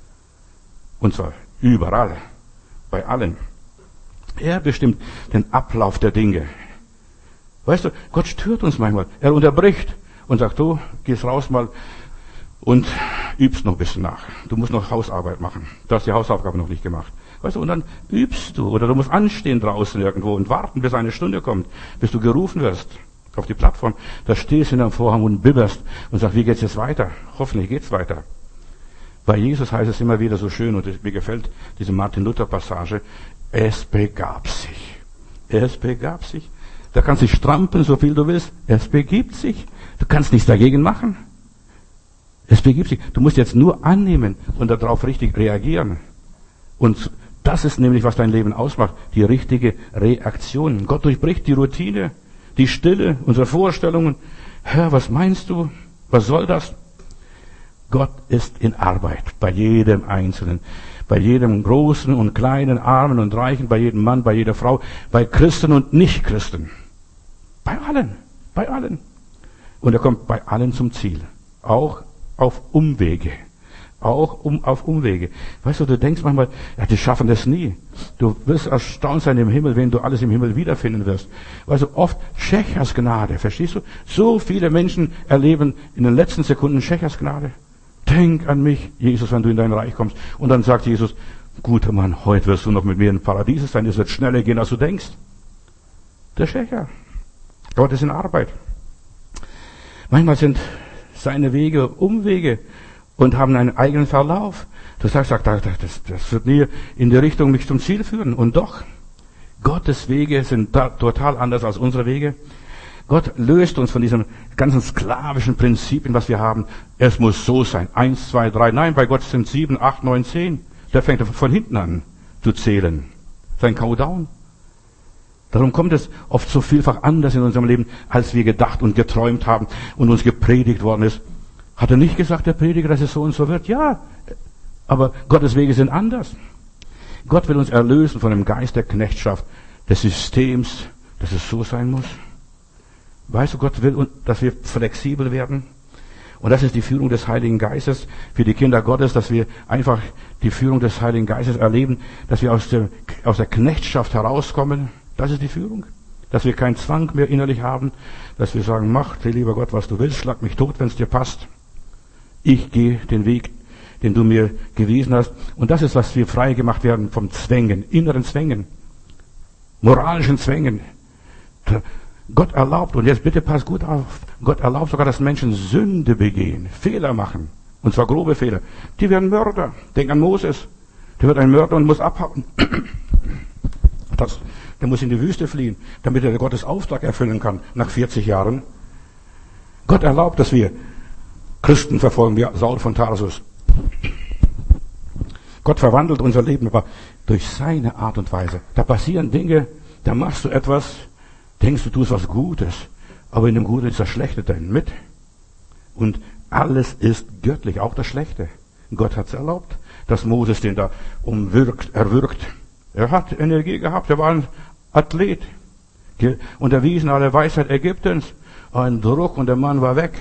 Und zwar überall. Bei allen. Er bestimmt den Ablauf der Dinge. Weißt du, Gott stört uns manchmal. Er unterbricht und sagt, du gehst raus mal und übst noch ein bisschen nach. Du musst noch Hausarbeit machen. Du hast die Hausaufgabe noch nicht gemacht. Weißt du, und dann übst du. Oder du musst anstehen draußen irgendwo und warten, bis eine Stunde kommt, bis du gerufen wirst auf die Plattform. Da stehst du in deinem Vorhang und bibberst und sagst, wie geht's jetzt weiter? Hoffentlich geht's weiter. Bei Jesus heißt es immer wieder so schön, und mir gefällt diese Martin-Luther-Passage, es begab sich. Es begab sich. Da kannst du dich strampeln, so viel du willst. Es begibt sich. Du kannst nichts dagegen machen. Es begibt sich. Du musst jetzt nur annehmen und darauf richtig reagieren. Und das ist nämlich, was dein Leben ausmacht. Die richtige Reaktion. Gott durchbricht die Routine, die Stille, unsere Vorstellungen. Herr, was meinst du? Was soll das? Gott ist in Arbeit. Bei jedem Einzelnen. Bei jedem Großen und Kleinen, Armen und Reichen, bei jedem Mann, bei jeder Frau, bei Christen und Nichtchristen. Bei allen. Bei allen. Und er kommt bei allen zum Ziel. Auch auf Umwege. Auf Umwege. Weißt du, du denkst manchmal, ja, die schaffen das nie. Du wirst erstaunt sein im Himmel, wenn du alles im Himmel wiederfinden wirst. Weißt du, oft Schechers Gnade, verstehst du? So viele Menschen erleben in den letzten Sekunden Schechers Gnade. Denk an mich, Jesus, wenn du in dein Reich kommst. Und dann sagt Jesus, guter Mann, heute wirst du noch mit mir im Paradies sein. Es wird schneller gehen, als du denkst. Der Schächer. Gott ist in Arbeit. Manchmal sind seine Wege Umwege und haben einen eigenen Verlauf. Du sagst, das wird nie in die Richtung mich zum Ziel führen. Und doch, Gottes Wege sind total anders als unsere Wege. Gott löst uns von diesen ganzen sklavischen Prinzipien, was wir haben. Es muss so sein. 1, 2, 3. Nein, bei Gott sind 7, 8, 9, 10. Der fängt von hinten an zu zählen. Sein Countdown. Darum kommt es oft so vielfach anders in unserem Leben, als wir gedacht und geträumt haben und uns gepredigt worden ist. Hat er nicht gesagt, der Prediger, dass es so und so wird? Ja. Aber Gottes Wege sind anders. Gott will uns erlösen von dem Geist der Knechtschaft, des Systems, dass es so sein muss. Weißt du, Gott will, dass wir flexibel werden. Und das ist die Führung des Heiligen Geistes für die Kinder Gottes, dass wir einfach die Führung des Heiligen Geistes erleben, dass wir aus der Knechtschaft herauskommen. Das ist die Führung. Dass wir keinen Zwang mehr innerlich haben, dass wir sagen, mach, lieber Gott, was du willst, schlag mich tot, wenn es dir passt. Ich gehe den Weg, den du mir gewiesen hast. Und das ist, was wir frei gemacht werden vom Zwängen, inneren Zwängen, moralischen Zwängen. Gott erlaubt, und jetzt bitte pass gut auf, Gott erlaubt sogar, dass Menschen Sünde begehen, Fehler machen. Und zwar grobe Fehler. Die werden Mörder. Denk an Moses. Der wird ein Mörder und muss abhauen. Der muss in die Wüste fliehen, damit er Gottes Auftrag erfüllen kann, nach 40 Jahren. Gott erlaubt, dass wir Christen verfolgen, wie Saul von Tarsus. Gott verwandelt unser Leben aber durch seine Art und Weise. Da passieren Dinge, da machst du etwas, denkst du tust was Gutes, aber in dem Guten ist das Schlechte drin mit. Und alles ist göttlich, auch das Schlechte. Gott hat es erlaubt, dass Moses den da erwürgt. Er hat Energie gehabt, er war ein Athlet. Und erwiesen alle Weisheit Ägyptens. Ein Druck und der Mann war weg.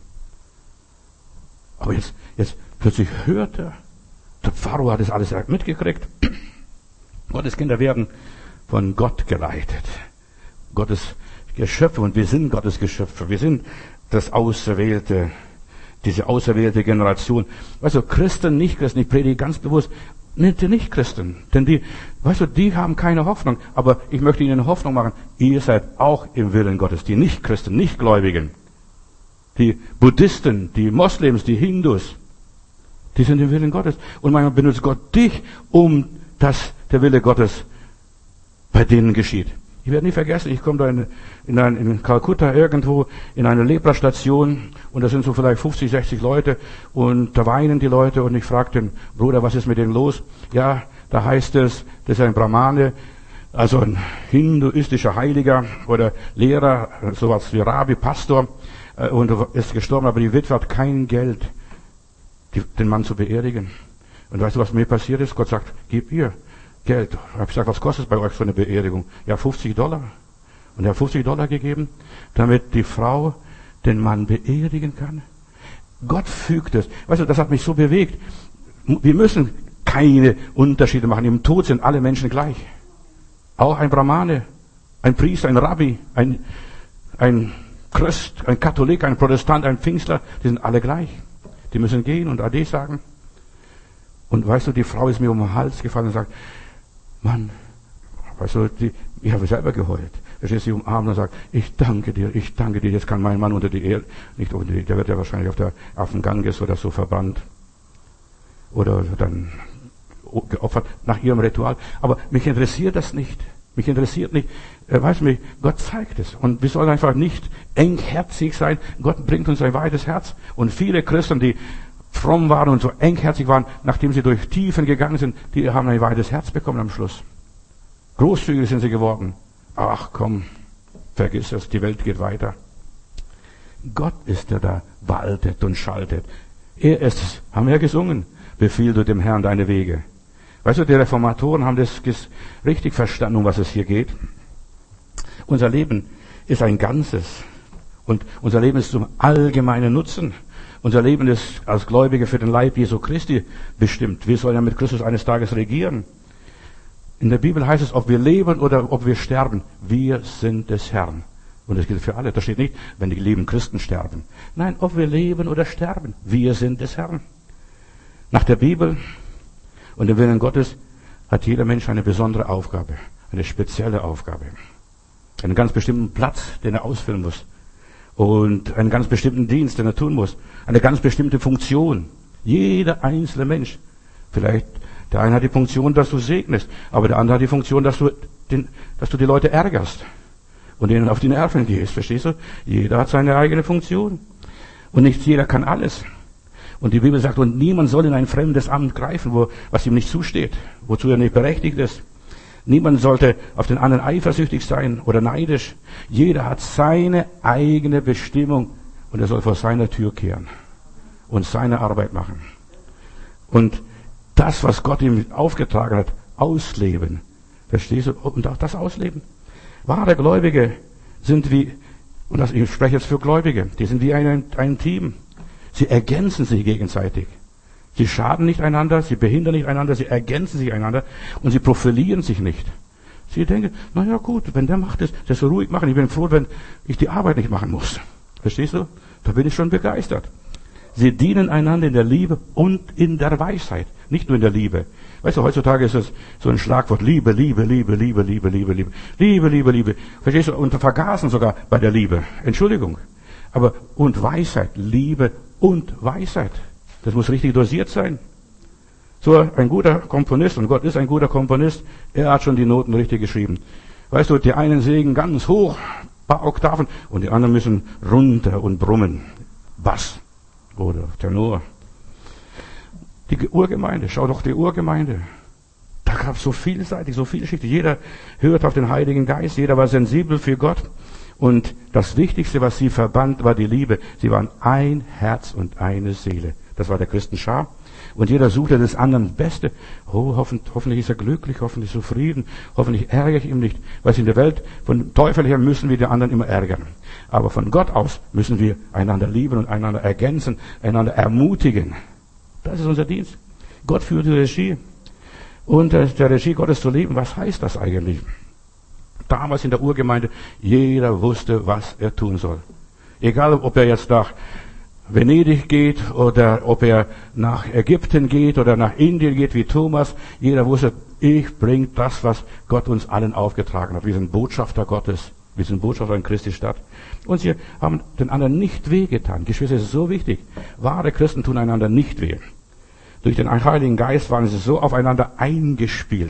Aber jetzt plötzlich hört er. Der Pharao hat das alles mitgekriegt. Gottes Kinder werden von Gott geleitet. Gottes Geschöpfe, und wir sind Gottes Geschöpfe. Wir sind diese auserwählte Generation. Weißt du, Christen, Nicht-Christen, ich predige ganz bewusst, nennt ihr Nicht-Christen. Denn die haben keine Hoffnung. Aber ich möchte ihnen Hoffnung machen. Ihr seid auch im Willen Gottes. Die Nicht-Christen, Nichtgläubigen. Die Buddhisten, die Moslems, die Hindus. Die sind im Willen Gottes. Und manchmal benutzt Gott dich, um dass der Wille Gottes bei denen geschieht. Ich werde nie vergessen, ich komme da in Kalkutta irgendwo in eine Leprastation und da sind so vielleicht 50, 60 Leute und da weinen die Leute und ich frage den Bruder, was ist mit denen los? Ja, da heißt es, das ist ein Brahmane, also ein hinduistischer Heiliger oder Lehrer, sowas wie Rabbi, Pastor, und ist gestorben, aber die Witwe hat kein Geld, den Mann zu beerdigen. Und weißt du, was mir passiert ist? Gott sagt, gib ihr Geld. Ich habe gesagt, was kostet es bei euch so eine Beerdigung? Ja, $50. Und er hat $50 gegeben, damit die Frau den Mann beerdigen kann. Gott fügt es. Weißt du, das hat mich so bewegt. Wir müssen keine Unterschiede machen. Im Tod sind alle Menschen gleich. Auch ein Brahmane, ein Priester, ein Rabbi, ein Christ, ein Katholik, ein Protestant, ein Pfingstler, die sind alle gleich. Die müssen gehen und Ade sagen. Und weißt du, die Frau ist mir um den Hals gefallen und sagt, Mann, weißt du, ich habe selber geheult. Da steht sie umarmt und sagt, ich danke dir, jetzt kann mein Mann unter die Erde, nicht unter die, der wird ja wahrscheinlich auf dem Ganges oder so verbrannt. Oder dann geopfert nach ihrem Ritual. Aber mich interessiert das nicht. Mich interessiert nicht, weißt du, Gott zeigt es. Und wir sollen einfach nicht engherzig sein. Gott bringt uns ein weites Herz. Und viele Christen, die fromm waren und so engherzig waren, nachdem sie durch Tiefen gegangen sind, die haben ein weites Herz bekommen am Schluss. Großzügig sind sie geworden. Ach komm, vergiss es, die Welt geht weiter. Gott ist der da waltet und schaltet. Er ist es, haben wir ja gesungen, befiehl du dem Herrn deine Wege. Weißt du, die Reformatoren haben das richtig verstanden, um was es hier geht. Unser Leben ist ein Ganzes. Und unser Leben ist zum allgemeinen Nutzen. Unser Leben ist als Gläubige für den Leib Jesu Christi bestimmt. Wir sollen ja mit Christus eines Tages regieren. In der Bibel heißt es, ob wir leben oder ob wir sterben, wir sind des Herrn. Und das gilt für alle. Da steht nicht, wenn die lieben Christen sterben. Nein, ob wir leben oder sterben, wir sind des Herrn. Nach der Bibel und dem Willen Gottes hat jeder Mensch eine besondere Aufgabe, eine spezielle Aufgabe. Einen ganz bestimmten Platz, den er ausfüllen muss. Und einen ganz bestimmten Dienst, den er tun muss. Eine ganz bestimmte Funktion. Jeder einzelne Mensch. Vielleicht, der eine hat die Funktion, dass du segnest, aber der andere hat die Funktion, dass du die Leute ärgerst und ihnen auf die Nerven gehst. Verstehst du? Jeder hat seine eigene Funktion. Und nicht jeder kann alles. Und die Bibel sagt, und niemand soll in ein fremdes Amt greifen, was ihm nicht zusteht, wozu er nicht berechtigt ist. Niemand sollte auf den anderen eifersüchtig sein oder neidisch. Jeder hat seine eigene Bestimmung und er soll vor seiner Tür kehren und seine Arbeit machen. Und das, was Gott ihm aufgetragen hat, ausleben. Verstehst du? Und auch das ausleben. Wahre Gläubige sind wie, und ich spreche jetzt für Gläubige, die sind wie ein Team. Sie ergänzen sich gegenseitig. Sie schaden nicht einander, sie behindern nicht einander, sie ergänzen sich einander und sie profilieren sich nicht. Sie denken, na ja gut, wenn der macht es, der soll ruhig machen. Ich bin froh, wenn ich die Arbeit nicht machen muss. Verstehst du? Da bin ich schon begeistert. Sie dienen einander in der Liebe und in der Weisheit. Nicht nur in der Liebe. Weißt du, heutzutage ist es so ein Schlagwort. Liebe, Liebe, Liebe, Liebe, Liebe, Liebe, Liebe. Liebe, Liebe, Liebe. Verstehst du? Und vergaßen sogar bei der Liebe. Entschuldigung. Aber, und Weisheit. Liebe und Weisheit. Das muss richtig dosiert sein. So ein guter Komponist, und Gott ist ein guter Komponist, er hat schon die Noten richtig geschrieben. Weißt du, die einen sägen ganz hoch, paar Oktaven, und die anderen müssen runter und brummen. Bass oder Tenor. Die Urgemeinde, schau doch die Urgemeinde. Da gab es so vielseitig, so vielschichtig. Jeder hört auf den Heiligen Geist, jeder war sensibel für Gott. Und das Wichtigste, was sie verband, war die Liebe. Sie waren ein Herz und eine Seele. Das war der Christenschar. Und jeder suchte des anderen das Beste. Oh, hoffentlich ist er glücklich, hoffentlich zufrieden, hoffentlich ärgere ich ihn nicht. Weil in der Welt, von Teufel her müssen wir die anderen immer ärgern. Aber von Gott aus müssen wir einander lieben und einander ergänzen, einander ermutigen. Das ist unser Dienst. Gott führt die Regie. Und der Regie Gottes zu leben, was heißt das eigentlich? Damals in der Urgemeinde, jeder wusste, was er tun soll. Egal, ob er jetzt nach Venedig geht oder ob er nach Ägypten geht oder nach Indien geht wie Thomas. Jeder wusste, ich bringe das, was Gott uns allen aufgetragen hat. Wir sind Botschafter Gottes. Wir sind Botschafter in Christi Stadt. Und sie haben den anderen nicht wehgetan. Geschwister, es ist so wichtig. Wahre Christen tun einander nicht weh. Durch den Heiligen Geist waren sie so aufeinander eingespielt.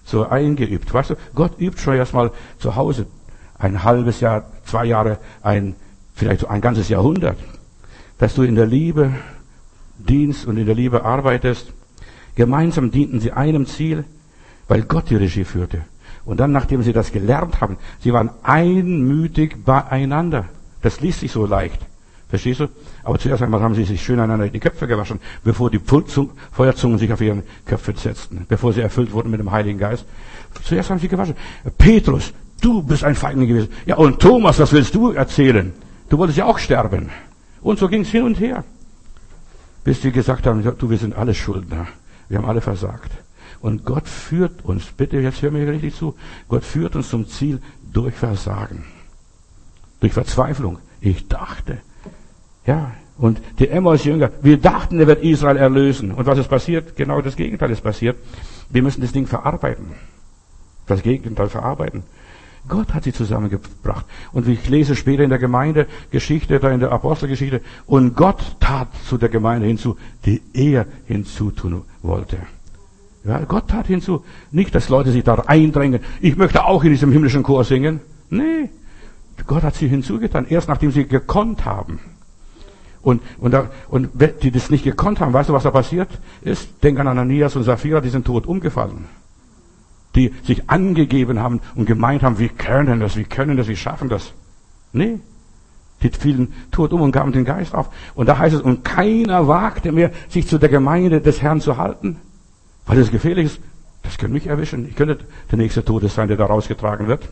so eingeübt. Weißt du, Gott übt schon erstmal zu Hause ein halbes Jahr, 2 Jahre, vielleicht so ein ganzes Jahrhundert, dass du in der Liebe dienst und in der Liebe arbeitest. Gemeinsam dienten sie einem Ziel, weil Gott die Regie führte. Und dann, nachdem sie das gelernt haben, sie waren einmütig beieinander. Das liest sich so leicht. Verstehst du? Aber zuerst einmal haben sie sich schön einander die Köpfe gewaschen, bevor die Feuerzungen sich auf ihren Köpfe setzten, bevor sie erfüllt wurden mit dem Heiligen Geist. Zuerst haben sie gewaschen. Petrus, du bist ein Feigling gewesen. Ja, und Thomas, was willst du erzählen? Du wolltest ja auch sterben. Und so ging es hin und her. Bis sie gesagt haben, du, wir sind alle Schuldner. Wir haben alle versagt. Und Gott führt uns, bitte, jetzt hör mir richtig zu, Gott führt uns zum Ziel durch Versagen. Durch Verzweiflung. Ich dachte, ja, und die Emmaus-Jünger, wir dachten, er wird Israel erlösen. Und was ist passiert? Genau das Gegenteil ist passiert. Wir müssen das Ding verarbeiten. Das Gegenteil verarbeiten. Gott hat sie zusammengebracht. Und ich lese später in der Gemeindegeschichte, da in der Apostelgeschichte, und Gott tat zu der Gemeinde hinzu, die er hinzutun wollte. Ja, Gott tat hinzu. Nicht, dass Leute sich da eindrängen. Ich möchte auch in diesem himmlischen Chor singen. Nee. Gott hat sie hinzugetan. Erst nachdem sie gekonnt haben. Und die das nicht gekonnt haben, weißt du, was da passiert ist? Denk an Ananias und Sapphira, die sind tot umgefallen. Die sich angegeben haben und gemeint haben, wir können das, wir schaffen das. Nee. Die fielen tot um und gaben den Geist auf. Und da heißt es, und keiner wagte mehr, sich zu der Gemeinde des Herrn zu halten. Weil es gefährlich ist. Das könnte mich erwischen. Ich könnte der nächste Todes sein, der da rausgetragen wird.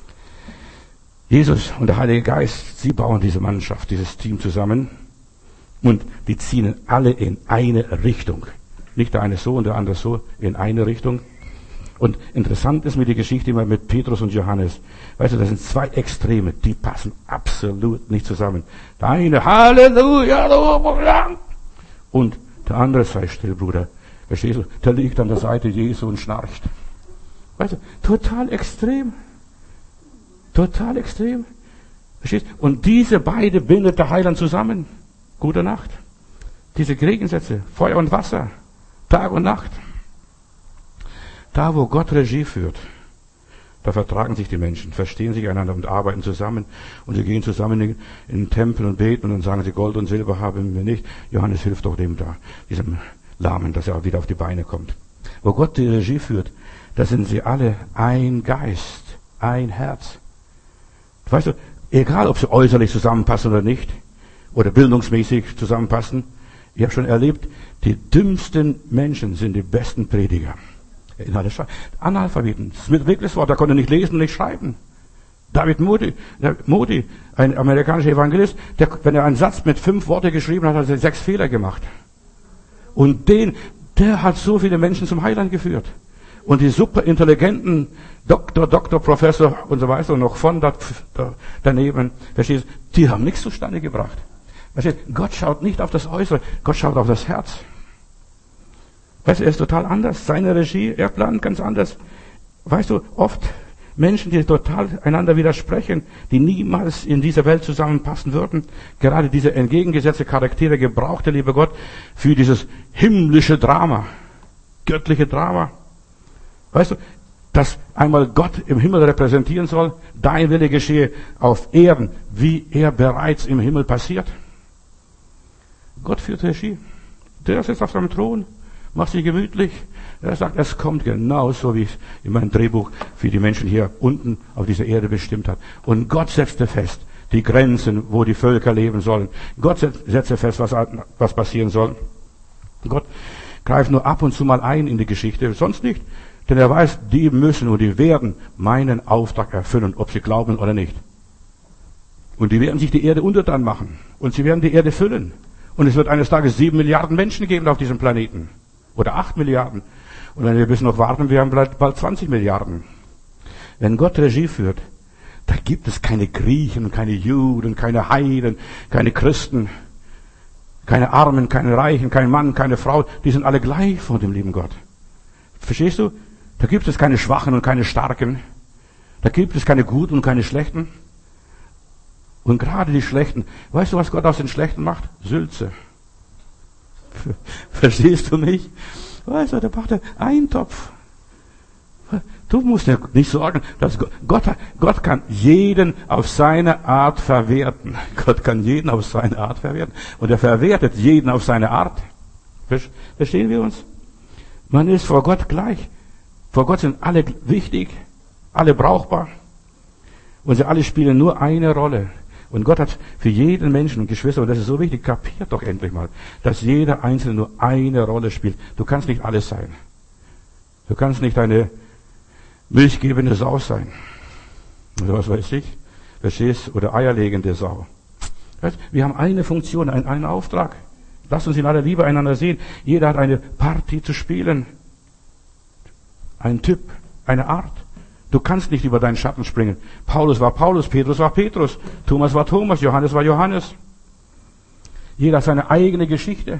Jesus und der Heilige Geist, sie bauen diese Mannschaft, dieses Team zusammen. Und die ziehen alle in eine Richtung. Nicht der eine so und der andere so, in eine Richtung. Und interessant ist mir die Geschichte immer mit Petrus und Johannes. Weißt du, das sind 2 Extreme, die passen absolut nicht zusammen. Der eine, Halleluja, und der andere, sei still, Bruder. Verstehst du? Der liegt an der Seite Jesu und schnarcht. Weißt du, total extrem. Total extrem. Verstehst du? Und diese beide bindet der Heiland zusammen. Gute Nacht. Diese Gegensätze, Feuer und Wasser, Tag und Nacht. Da, wo Gott Regie führt, da vertragen sich die Menschen, verstehen sich einander und arbeiten zusammen. Und sie gehen zusammen in den Tempel und beten und dann sagen sie, Gold und Silber haben wir nicht. Johannes hilft doch dem da, diesem Lahmen, dass er wieder auf die Beine kommt. Wo Gott die Regie führt, da sind sie alle ein Geist, ein Herz. Weißt du, egal ob sie äußerlich zusammenpassen oder nicht, oder bildungsmäßig zusammenpassen, ich habe schon erlebt, die dümmsten Menschen sind die besten Prediger. Analphabeten, das ist ein wirkliches Wort, der konnte nicht lesen und nicht schreiben. David Moody, ein amerikanischer Evangelist, wenn er einen Satz mit 5 Worte geschrieben hat, hat er 6 Fehler gemacht. Und der hat so viele Menschen zum Heiland geführt. Und die super intelligenten Doktor, Professor und so weiter und noch von daneben, verstehst du, die haben nichts zustande gebracht. Verstehst du, Gott schaut nicht auf das Äußere, Gott schaut auf das Herz. Weißt du, er ist total anders. Seine Regie, er plant ganz anders. Weißt du, oft Menschen, die total einander widersprechen, die niemals in dieser Welt zusammenpassen würden. Gerade diese entgegengesetzte Charaktere gebraucht der liebe Gott für dieses himmlische Drama, göttliche Drama. Weißt du, dass einmal Gott im Himmel repräsentieren soll, dein Wille geschehe auf Erden, wie er bereits im Himmel passiert. Gott führt Regie. Der sitzt auf seinem Thron, macht sich gemütlich. Er sagt, es kommt genauso, wie es in meinem Drehbuch für die Menschen hier unten auf dieser Erde bestimmt hat. Und Gott setzte fest die Grenzen, wo die Völker leben sollen. Gott setzte fest, was passieren soll. Gott greift nur ab und zu mal ein in die Geschichte, sonst nicht. Denn er weiß, die müssen und die werden meinen Auftrag erfüllen, ob sie glauben oder nicht. Und die werden sich die Erde untertan machen. Und sie werden die Erde füllen. Und es wird eines Tages 7 Milliarden Menschen geben auf diesem Planeten. Oder 8 Milliarden. Und wenn wir bis noch warten, wir haben bald 20 Milliarden. Wenn Gott Regie führt, da gibt es keine Griechen, keine Juden, keine Heiden, keine Christen, keine Armen, keine Reichen, kein Mann, keine Frau. Die sind alle gleich vor dem lieben Gott. Verstehst du? Da gibt es keine Schwachen und keine Starken. Da gibt es keine Guten und keine Schlechten. Und gerade die Schlechten. Weißt du, was Gott aus den Schlechten macht? Sülze. Verstehst du mich? Weißt du, da macht er Eintopf. Du musst dir nicht sorgen, dass Gott kann jeden auf seine Art verwerten. Gott kann jeden auf seine Art verwerten. Und er verwertet jeden auf seine Art. Verstehen wir uns? Man ist vor Gott gleich. Vor Gott sind alle wichtig, alle brauchbar. Und sie alle spielen nur eine Rolle. Und Gott hat für jeden Menschen und Geschwister, und das ist so wichtig, kapiert doch endlich mal, dass jeder Einzelne nur eine Rolle spielt. Du kannst nicht alles sein. Du kannst nicht eine milchgebende Sau sein. Oder was weiß ich? Verstehst? Oder eierlegende Sau. Wir haben eine Funktion, einen Auftrag. Lasst uns in aller Liebe einander sehen. Jeder hat eine Partie zu spielen. Ein Typ, eine Art. Du kannst nicht über deinen Schatten springen. Paulus war Paulus, Petrus war Petrus, Thomas war Thomas, Johannes war Johannes. Jeder hat seine eigene Geschichte.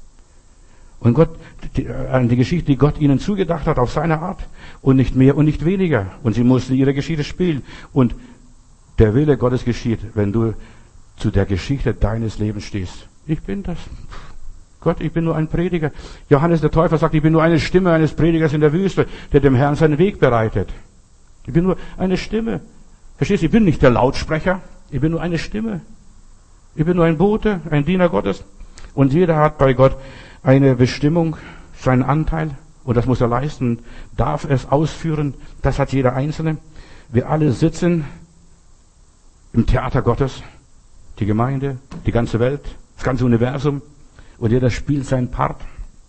Und Gott, die Geschichte, die Gott ihnen zugedacht hat, auf seine Art. Und nicht mehr und nicht weniger. Und sie mussten ihre Geschichte spielen. Und der Wille Gottes geschieht, wenn du zu der Geschichte deines Lebens stehst. Ich bin das. Gott, ich bin nur ein Prediger. Johannes der Täufer sagt, ich bin nur eine Stimme eines Predigers in der Wüste, der dem Herrn seinen Weg bereitet. Ich bin nur eine Stimme. Verstehst du? Ich bin nicht der Lautsprecher. Ich bin nur eine Stimme. Ich bin nur ein Bote, ein Diener Gottes. Und jeder hat bei Gott eine Bestimmung, seinen Anteil. Und das muss er leisten, darf es ausführen. Das hat jeder Einzelne. Wir alle sitzen im Theater Gottes. Die Gemeinde, die ganze Welt, das ganze Universum. Und jeder spielt seinen Part.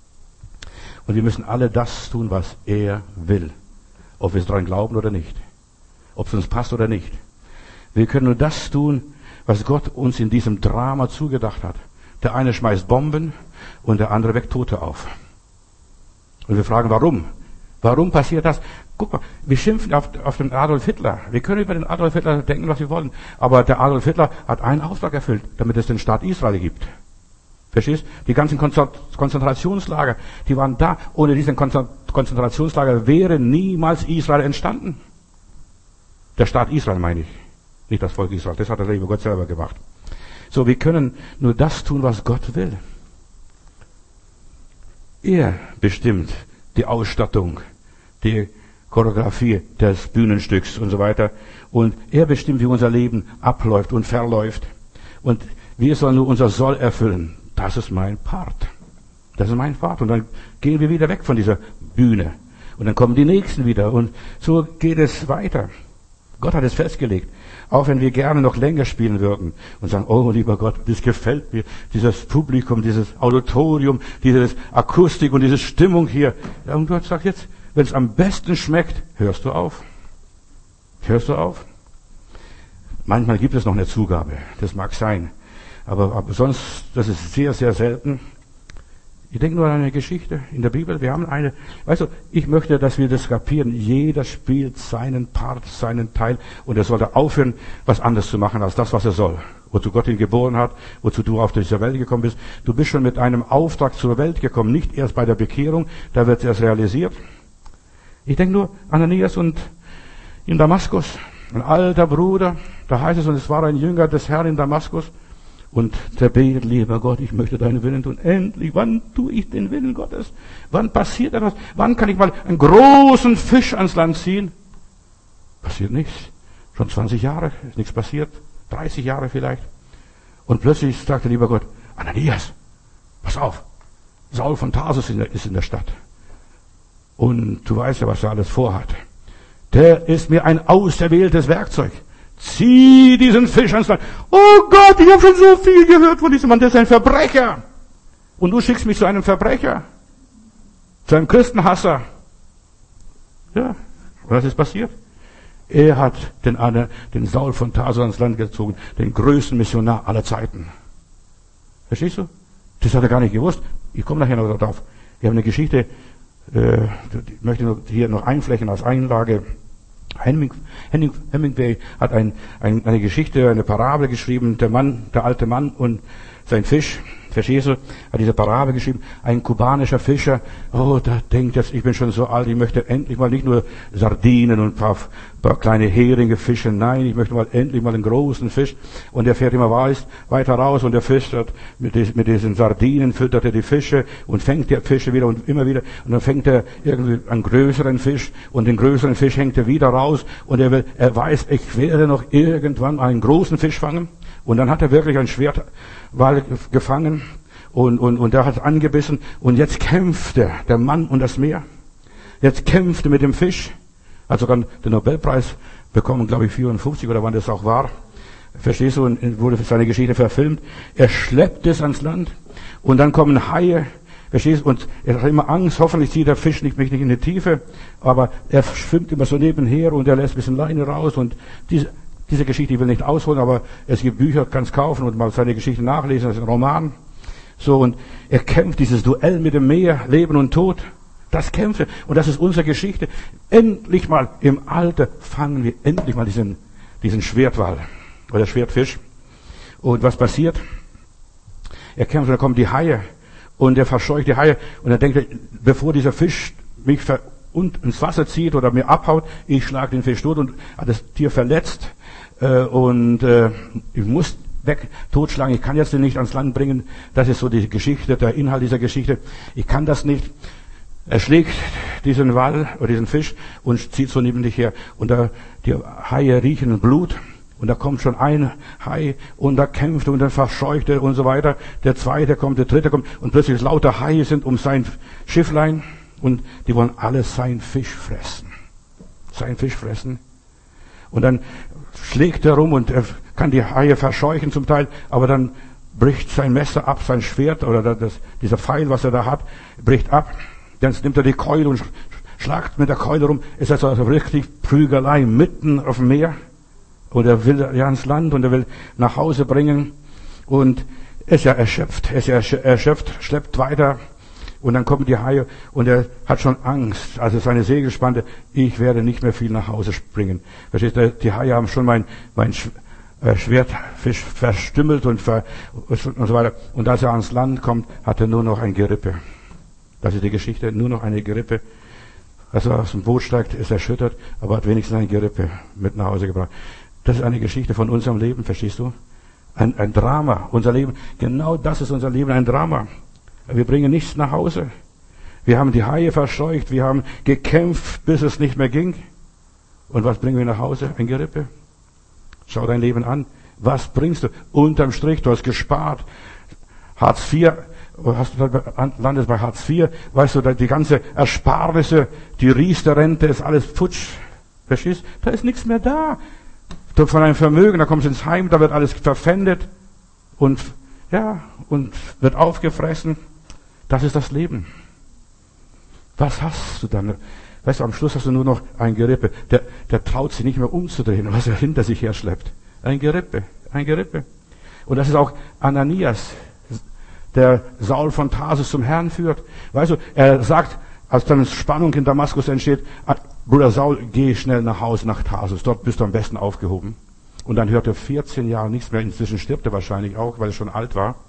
Und wir müssen alle das tun, was er will. Ob wir es daran glauben oder nicht. Ob es uns passt oder nicht. Wir können nur das tun, was Gott uns in diesem Drama zugedacht hat. Der eine schmeißt Bomben und der andere weckt Tote auf. Und wir fragen, warum? Warum passiert das? Guck mal, wir schimpfen auf den Adolf Hitler. Wir können über den Adolf Hitler denken, was wir wollen. Aber der Adolf Hitler hat einen Auftrag erfüllt, damit es den Staat Israel gibt. Verstehst? Die ganzen Konzentrationslager, die waren da. Ohne diesen Konzentrationslager wäre niemals Israel entstanden. Der Staat Israel meine ich. Nicht das Volk Israel. Das hat der liebe Gott selber gemacht. So, wir können nur das tun, was Gott will. Er bestimmt die Ausstattung, die Choreografie des Bühnenstücks und so weiter. Und er bestimmt, wie unser Leben abläuft und verläuft. Und wir sollen nur unser Soll erfüllen. Das ist mein Part. Das ist mein Part. Und dann gehen wir wieder weg von dieser Bühne. Und dann kommen die Nächsten wieder. Und so geht es weiter. Gott hat es festgelegt. Auch wenn wir gerne noch länger spielen würden und sagen, oh lieber Gott, das gefällt mir, dieses Publikum, dieses Auditorium, diese Akustik und diese Stimmung hier. Und Gott sagt jetzt, wenn es am besten schmeckt, hörst du auf. Hörst du auf? Manchmal gibt es noch eine Zugabe, das mag sein. Aber sonst, das ist sehr, sehr selten. Ich denke nur an eine Geschichte in der Bibel. Wir haben eine, weißt du, ich möchte, dass wir das kapieren. Jeder spielt seinen Part, seinen Teil. Und er sollte aufhören, was anderes zu machen als das, was er soll. Wozu Gott ihn geboren hat, wozu du auf diese Welt gekommen bist. Du bist schon mit einem Auftrag zur Welt gekommen. Nicht erst bei der Bekehrung, da wird es erst realisiert. Ich denke nur an Ananias und in Damaskus. Ein alter Bruder, da heißt es, und es war ein Jünger des Herrn in Damaskus. Und der betet, lieber Gott, ich möchte deinen Willen tun. Endlich, wann tue ich den Willen Gottes? Wann passiert etwas? Wann kann ich mal einen großen Fisch ans Land ziehen? Passiert nichts. Schon 20 Jahre ist nichts passiert. 30 Jahre vielleicht. Und plötzlich sagt der lieber Gott, Ananias, pass auf. Saul von Tarsus ist in der Stadt. Und du weißt ja, was er alles vorhat. Der ist mir ein auserwähltes Werkzeug. Zieh diesen Fisch ans Land. Oh Gott, ich habe schon so viel gehört von diesem Mann, der ist ein Verbrecher. Und du schickst mich zu einem Verbrecher. Zu einem Christenhasser. Ja, was ist passiert? Er hat den Saul von Tarsus ans Land gezogen, den größten Missionar aller Zeiten. Verstehst du? Das hat er gar nicht gewusst. Ich komme nachher noch darauf. Wir haben eine Geschichte, ich möchte hier noch einflächen als Einlage. Hemingway hat eine Geschichte, eine Parabel geschrieben, der alte Mann und sein Fisch. Verstehst du? Hat diese Parabel geschrieben. Ein kubanischer Fischer, oh, der denkt jetzt, ich bin schon so alt, ich möchte endlich mal nicht nur Sardinen und ein paar kleine Heringe, Fische. Nein, ich möchte endlich mal einen großen Fisch. Und er fährt immer weiter raus und er fischt mit diesen Sardinen, füttert er die Fische und fängt die Fische wieder und immer wieder. Und dann fängt er irgendwie einen größeren Fisch und den größeren Fisch hängt er wieder raus und er weiß, ich werde noch irgendwann einen großen Fisch fangen. Und dann hat er wirklich einen Schwertwal gefangen und er hat angebissen und jetzt kämpfte der Mann und das Meer. Jetzt kämpfte mit dem Fisch. Hat sogar den Nobelpreis bekommen, glaube ich, 54 oder wann das auch war. Verstehst du? Und wurde seine Geschichte verfilmt. Er schleppt es ans Land und dann kommen Haie. Verstehst du? Und er hat immer Angst. Hoffentlich zieht der Fisch mich nicht in die Tiefe. Aber er schwimmt immer so nebenher und er lässt ein bisschen Leine raus. Und diese Geschichte, ich will nicht ausholen, aber es gibt Bücher, kannst kaufen und mal seine Geschichte nachlesen. Das ist ein Roman. So, und er kämpft dieses Duell mit dem Meer, Leben und Tod. Das Kämpfe. Und das ist unsere Geschichte. Endlich mal im Alter fangen wir endlich mal diesen Schwertwal oder Schwertfisch. Und was passiert? Er kämpft und dann kommen die Haie und er verscheucht die Haie und er denkt, bevor dieser Fisch mich ins Wasser zieht oder mir abhaut, ich schlage den Fisch tot und hat das Tier verletzt ich muss totschlagen, ich kann jetzt den nicht ans Land bringen. Das ist so die Geschichte, der Inhalt dieser Geschichte. Ich kann das nicht. Er schlägt diesen Wal oder diesen Fisch und zieht so neben dich her. Und die Haie riechen Blut. Und da kommt schon ein Hai und da kämpft und dann verscheucht er und so weiter. Der zweite kommt, der dritte kommt und plötzlich lauter Haie sind um sein Schifflein und die wollen alle seinen Fisch fressen. Seinen Fisch fressen. Und dann schlägt er rum und er kann die Haie verscheuchen zum Teil, aber dann bricht sein Messer ab, sein Schwert oder dieser Pfeil, was er da hat, bricht ab. Dann nimmt er die Keule und schlagt mit der Keule rum. Es ist also richtig Prügelei mitten auf dem Meer. Und er will ja ans Land und er will nach Hause bringen. Und er ist ja erschöpft, schleppt weiter. Und dann kommen die Haie und er hat schon Angst. Also seine Segel spannte, ich werde nicht mehr viel nach Hause springen. Verstehst du, die Haie haben schon mein Schwertfisch verstümmelt und so weiter. Und als er ans Land kommt, hat er nur noch ein Gerippe. Das ist die Geschichte, nur noch eine Gerippe. Als er aus dem Boot steigt, ist er erschüttert, aber hat wenigstens eine Gerippe mit nach Hause gebracht. Das ist eine Geschichte von unserem Leben, verstehst du? Ein Drama, unser Leben. Genau das ist unser Leben, ein Drama. Wir bringen nichts nach Hause. Wir haben die Haie verscheucht, wir haben gekämpft, bis es nicht mehr ging. Und was bringen wir nach Hause? Ein Gerippe. Schau dein Leben an. Was bringst du? Unterm Strich, du hast gespart. Hartz IV, landest bei Hartz IV, weißt du, die ganze Ersparnisse, die Riester-Rente ist alles futsch. Verstehst? Da ist nichts mehr da. Von einem Vermögen, da kommst du ins Heim, da wird alles verpfändet und wird aufgefressen. Das ist das Leben. Was hast du dann? Weißt du, am Schluss hast du nur noch ein Gerippe. Der traut sich nicht mehr umzudrehen, was er hinter sich her schleppt. Ein Gerippe. Und das ist auch Ananias, der Saul von Tarsus zum Herrn führt. Weißt du, er sagt, als dann Spannung in Damaskus entsteht, Bruder Saul, geh schnell nach Hause, nach Tarsus, dort bist du am besten aufgehoben. Und dann hört er 14 Jahre nichts mehr, inzwischen stirbt er wahrscheinlich auch, weil er schon alt war.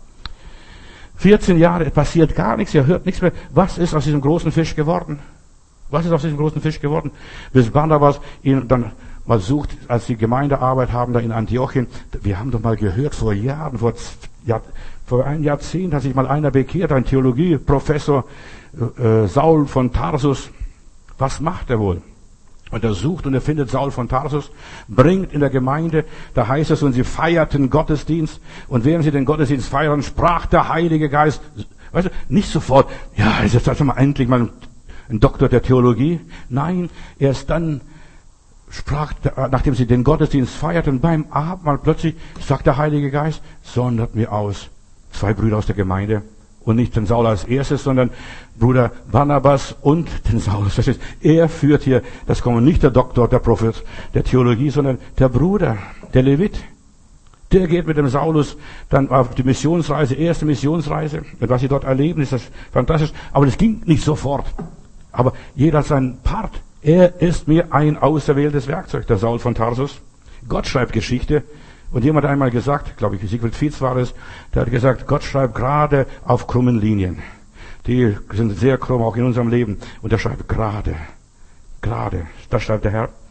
14 Jahre, es passiert gar nichts, er hört nichts mehr. Was ist aus diesem großen Fisch geworden? Bis Barnabas ihn dann mal sucht, als die Gemeindearbeit haben da in Antiochien. Wir haben doch mal gehört, vor Jahren, vor ein Jahrzehnt hat sich mal einer bekehrt, ein Theologieprofessor, Saul von Tarsus. Was macht er wohl? Und er sucht und er findet Saul von Tarsus, bringt in der Gemeinde, da heißt es, und sie feierten Gottesdienst, und während sie den Gottesdienst feiern, sprach der Heilige Geist, weißt du, nicht sofort, ja, ist jetzt also mal endlich mal ein Doktor der Theologie. Nein, erst dann sprach, nachdem sie den Gottesdienst feierten, beim Abendmahl plötzlich sagt der Heilige Geist, sondert mir aus 2 Brüder aus der Gemeinde. Und nicht den Saul als erstes, sondern Bruder Barnabas und den Saulus. Er führt hier, das kommt nicht der Doktor, der Prophet der Theologie, sondern der Bruder, der Levit. Der geht mit dem Saulus dann auf die Missionsreise, erste Missionsreise. Und was sie dort erleben, ist das fantastisch. Aber das ging nicht sofort. Aber jeder hat seinen Part. Er ist mir ein auserwähltes Werkzeug, der Saul von Tarsus. Gott schreibt Geschichte. Und jemand hat einmal gesagt, glaube ich, Siegfried Fietz war es, der hat gesagt, Gott schreibt gerade auf krummen Linien. Die sind sehr krumm, auch in unserem Leben. Und er schreibt gerade. Das schreibt der Herr.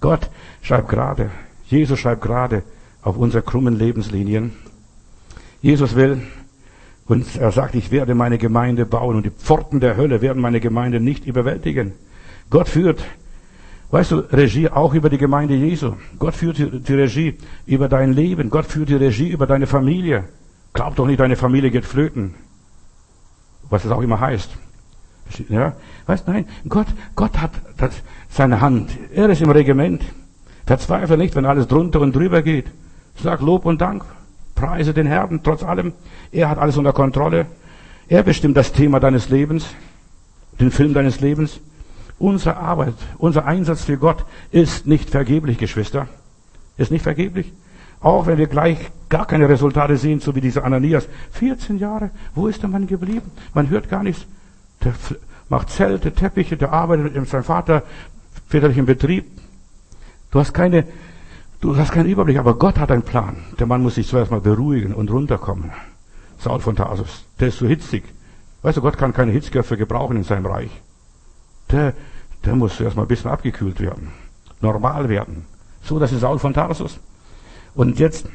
Gott schreibt gerade, Jesus schreibt gerade auf unsere krummen Lebenslinien. Jesus will, und er sagt, ich werde meine Gemeinde bauen und die Pforten der Hölle werden meine Gemeinde nicht überwältigen. Gott führt, weißt du, Regie auch über die Gemeinde Jesu. Gott führt die Regie über dein Leben. Gott führt die Regie über deine Familie. Glaub doch nicht, deine Familie geht flöten. Was es auch immer heißt. Ja, weißt, nein, Gott hat seine Hand. Er ist im Regiment. Verzweifle nicht, wenn alles drunter und drüber geht. Sag Lob und Dank. Preise den Herrn, trotz allem. Er hat alles unter Kontrolle. Er bestimmt das Thema deines Lebens, den Film deines Lebens. Unsere Arbeit, unser Einsatz für Gott ist nicht vergeblich, Geschwister. Ist nicht vergeblich. Auch wenn wir gleich gar keine Resultate sehen, so wie dieser Ananias. 14 Jahre, wo ist der Mann geblieben? Man hört gar nichts. Der macht Zelte, Teppiche, der arbeitet mit seinem Vater, väterlichen Betrieb. Du hast keinen Überblick, aber Gott hat einen Plan. Der Mann muss sich zuerst mal beruhigen und runterkommen. Saul von Tarsus, der ist so hitzig. Weißt du, Gott kann keine Hitzköpfe gebrauchen in seinem Reich. Der muss zuerst mal ein bisschen abgekühlt werden. Normal werden. So, das ist Saul von Tarsus. Und jetzt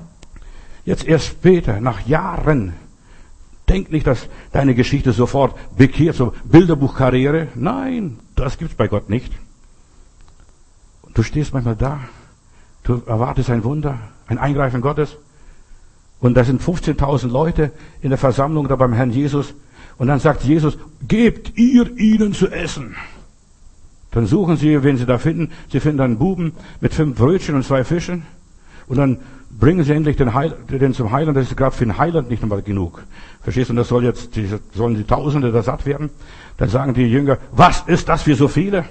erst später, nach Jahren, denk nicht, dass deine Geschichte sofort bekehrt, so Bilderbuchkarriere. Nein, das gibt's bei Gott nicht. Du stehst manchmal da, du erwartest ein Wunder, ein Eingreifen Gottes. Und da sind 15.000 Leute in der Versammlung da beim Herrn Jesus. Und dann sagt Jesus, gebt ihr ihnen zu essen. Dann suchen sie, wen sie da finden. Sie finden einen Buben mit 5 Brötchen und 2 Fischen. Und dann bringen sie endlich den zum Heiland. Das ist gerade für den Heiland nicht einmal genug. Verstehst du? Und das sollen die Tausende da satt werden. Dann sagen die Jünger, was ist das für so viele?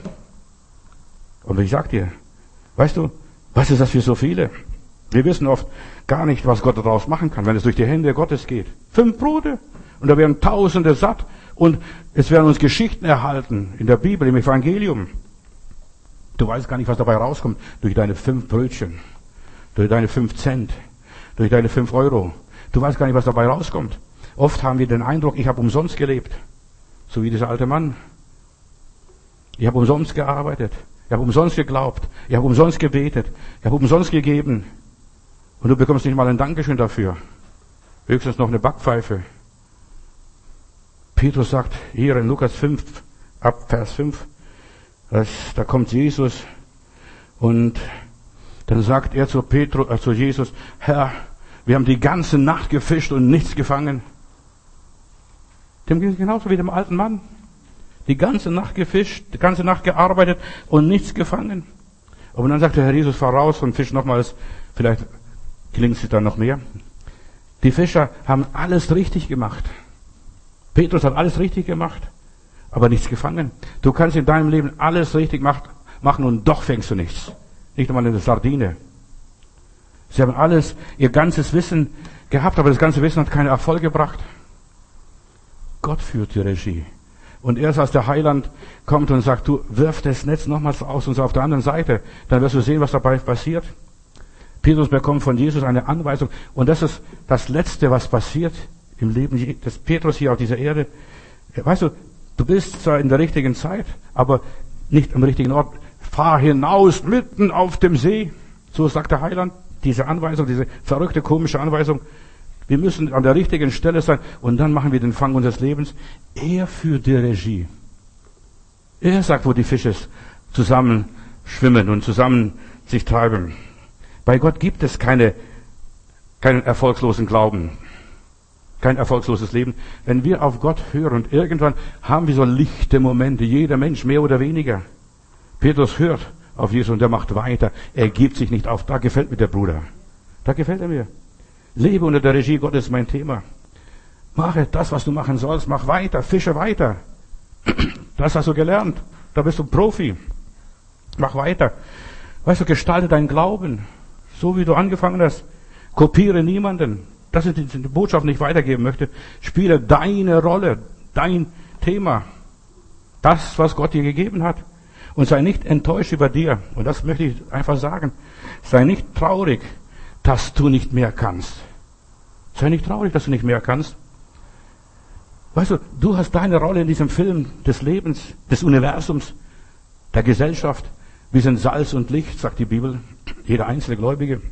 Und ich sag dir, weißt du, was ist das für so viele? Wir wissen oft gar nicht, was Gott daraus machen kann, wenn es durch die Hände Gottes geht. 5 Brote. Und da werden Tausende satt. Und es werden uns Geschichten erhalten in der Bibel, im Evangelium. Du weißt gar nicht, was dabei rauskommt durch deine 5 Brötchen, durch deine 5 Cent, durch deine 5 Euro. Du weißt gar nicht, was dabei rauskommt. Oft haben wir den Eindruck, ich habe umsonst gelebt. So wie dieser alte Mann. Ich habe umsonst gearbeitet. Ich habe umsonst geglaubt. Ich habe umsonst gebetet. Ich habe umsonst gegeben. Und du bekommst nicht mal ein Dankeschön dafür. Höchstens noch eine Backpfeife. Petrus sagt hier in Lukas 5, ab Vers 5, da kommt Jesus und dann sagt er zu Jesus, Herr, wir haben die ganze Nacht gefischt und nichts gefangen. Dem ging es genauso wie dem alten Mann. Die ganze Nacht gefischt, die ganze Nacht gearbeitet und nichts gefangen. Und dann sagt der Herr Jesus, fahr raus und fisch nochmals, vielleicht gelingt es dann noch mehr. Die Fischer haben alles richtig gemacht. Petrus hat alles richtig gemacht, aber nichts gefangen. Du kannst in deinem Leben alles richtig machen und doch fängst du nichts. Nicht einmal eine Sardine. Sie haben ihr ganzes Wissen gehabt, aber das ganze Wissen hat keinen Erfolg gebracht. Gott führt die Regie. Und erst als der Heiland kommt und sagt, du wirf das Netz nochmals aus und so auf der anderen Seite, dann wirst du sehen, was dabei passiert. Petrus bekommt von Jesus eine Anweisung. Und das ist das Letzte, was passiert im Leben des Petrus hier auf dieser Erde. Weißt du, du bist zwar in der richtigen Zeit, aber nicht am richtigen Ort. Fahr hinaus mitten auf dem See. So sagt der Heiland. Diese Anweisung, diese verrückte, komische Anweisung. Wir müssen an der richtigen Stelle sein und dann machen wir den Fang unseres Lebens. Er führt die Regie. Er sagt, wo die Fische zusammen schwimmen und zusammen sich treiben. Bei Gott gibt es keinen erfolgslosen Glauben, kein erfolgsloses Leben. Wenn wir auf Gott hören und irgendwann haben wir so lichte Momente, jeder Mensch mehr oder weniger. Petrus hört auf Jesus und der macht weiter. Er gibt sich nicht auf. Da gefällt mir der Bruder. Da gefällt er mir. Lebe unter der Regie Gottes ist mein Thema. Mache das, was du machen sollst. Mach weiter, fische weiter. Das hast du gelernt. Da bist du Profi. Mach weiter. Weißt du, gestalte deinen Glauben. So wie du angefangen hast. Kopiere niemanden. Das ist die Botschaft, die ich weitergeben möchte. Spiele deine Rolle, dein Thema. Das, was Gott dir gegeben hat. Und sei nicht enttäuscht über dir. Und das möchte ich einfach sagen. Sei nicht traurig, dass du nicht mehr kannst. Sei nicht traurig, dass du nicht mehr kannst. Weißt du, du hast deine Rolle in diesem Film des Lebens, des Universums, der Gesellschaft. Wir sind Salz und Licht, sagt die Bibel. Jeder einzelne Gläubige.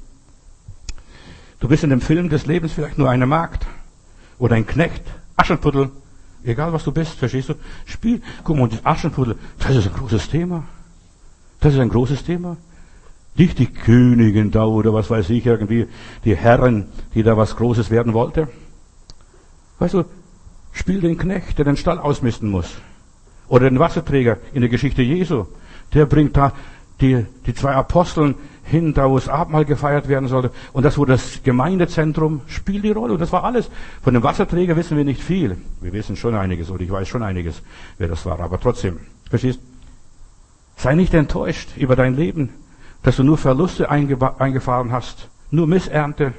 Du bist in dem Film des Lebens vielleicht nur eine Magd oder ein Knecht, Aschenputtel, egal was du bist, verstehst du? Spiel, guck mal, das Aschenputtel, das ist ein großes Thema. Das ist ein großes Thema. Nicht die Königin da oder was weiß ich, irgendwie die Herren, die da was Großes werden wollte. Weißt du, spiel den Knecht, der den Stall ausmisten muss. Oder den Wasserträger in der Geschichte Jesu. Der bringt da die zwei Aposteln hin, da wo das Abendmahl gefeiert werden sollte. Und das wurde das Gemeindezentrum, spielt die Rolle. Und das war alles. Von dem Wasserträger wissen wir nicht viel. Wir wissen schon einiges, oder ich weiß schon einiges, wer das war. Aber trotzdem, verstehst? Sei nicht enttäuscht über dein Leben, dass du nur Verluste eingefahren hast, nur Missernte,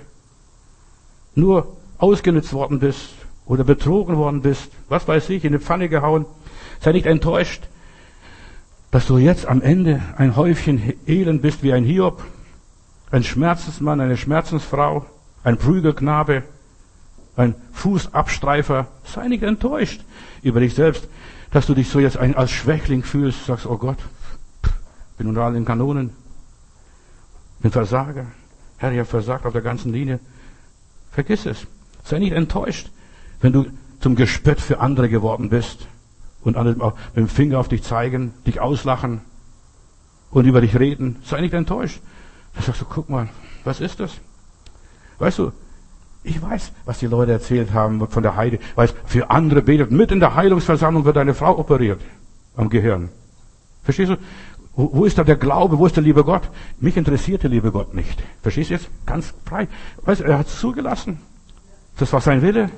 nur ausgenutzt worden bist oder betrogen worden bist, was weiß ich, in die Pfanne gehauen. Sei nicht enttäuscht, dass du jetzt am Ende ein Häufchen Elend bist wie ein Hiob, ein Schmerzensmann, eine Schmerzensfrau, ein Prügelknabe, ein Fußabstreifer. Sei nicht enttäuscht über dich selbst, dass du dich so jetzt als Schwächling fühlst, sagst, oh Gott, bin unter allen Kanonen, bin Versager. Herr, ich habe versagt auf der ganzen Linie. Vergiss es. Sei nicht enttäuscht, wenn du zum Gespött für andere geworden bist und andere auch mit dem Finger auf dich zeigen, dich auslachen und über dich reden. Sei nicht enttäuscht. Da sagst du, guck mal, was ist das? Weißt du, ich weiß, was die Leute erzählt haben von der Heide. Weißt, für andere betet. Mit in der Heilungsversammlung wird eine Frau operiert am Gehirn. Verstehst du? Wo ist da der Glaube? Wo ist der liebe Gott? Mich interessiert der liebe Gott nicht. Verstehst du jetzt? Ganz frei. Weißt du, er hat es zugelassen. Das war sein Wille.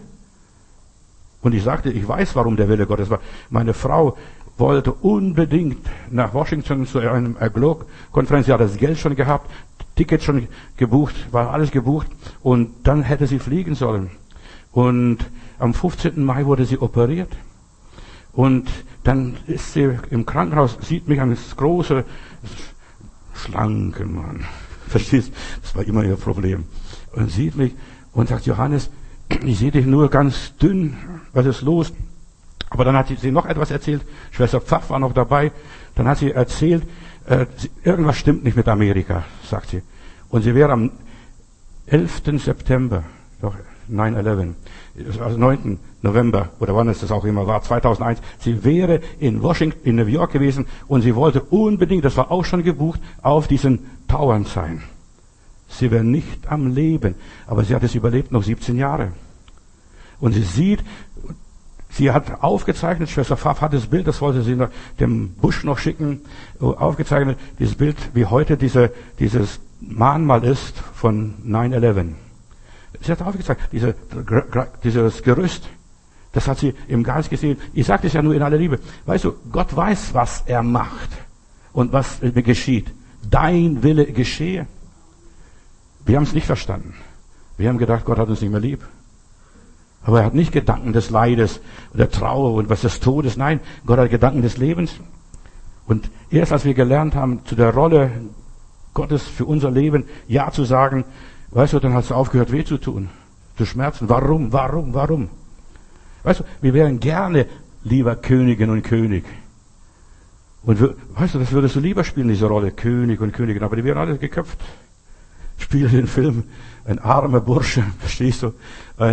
Und ich sagte, ich weiß, warum der Wille Gottes war. Meine Frau wollte unbedingt nach Washington zu einem Aglow-Konferenz. Sie hat das Geld schon gehabt, Ticket schon gebucht, war alles gebucht. Und dann hätte sie fliegen sollen. Und am 15. Mai wurde sie operiert. Und dann ist sie im Krankenhaus, sieht mich an das große, schlanke Mann. Verstehst? Das war immer ihr Problem. Und sieht mich und sagt, Johannes, ich sehe dich nur ganz dünn. Was ist los? Aber dann hat sie noch etwas erzählt. Schwester Pfaff war noch dabei. Dann hat sie erzählt, irgendwas stimmt nicht mit Amerika, sagt sie. Und sie wäre am 11. September, doch 9/11, also 9. November, oder wann es das auch immer war, 2001, sie wäre in Washington, in New York gewesen und sie wollte unbedingt, das war auch schon gebucht, auf diesen Tauern sein. Sie wäre nicht am Leben, aber sie hat es überlebt, noch 17 Jahre. Und sie sieht, sie hat aufgezeichnet, Schwester Pfaff hat das Bild, das wollte sie dem Bush noch schicken, aufgezeichnet, dieses Bild, wie heute dieses Mahnmal ist von 9/11. Sie hat aufgezeigt, dieses Gerüst, das hat sie im Geist gesehen. Ich sage das ja nur in aller Liebe. Weißt du, Gott weiß, was er macht und was geschieht. Dein Wille geschehe. Wir haben es nicht verstanden. Wir haben gedacht, Gott hat uns nicht mehr lieb. Aber er hat nicht Gedanken des Leides, der Trauer und was des Todes. Nein, Gott hat Gedanken des Lebens. Und erst als wir gelernt haben, zu der Rolle Gottes für unser Leben Ja zu sagen, weißt du, dann hat es aufgehört, weh zu tun, zu schmerzen. Warum? Weißt du, wir wären gerne lieber Königin und König. Und weißt du, das würdest du lieber spielen, diese Rolle, König und Königin. Aber die wären alle geköpft. Spiele den Film, ein armer Bursche, verstehst du?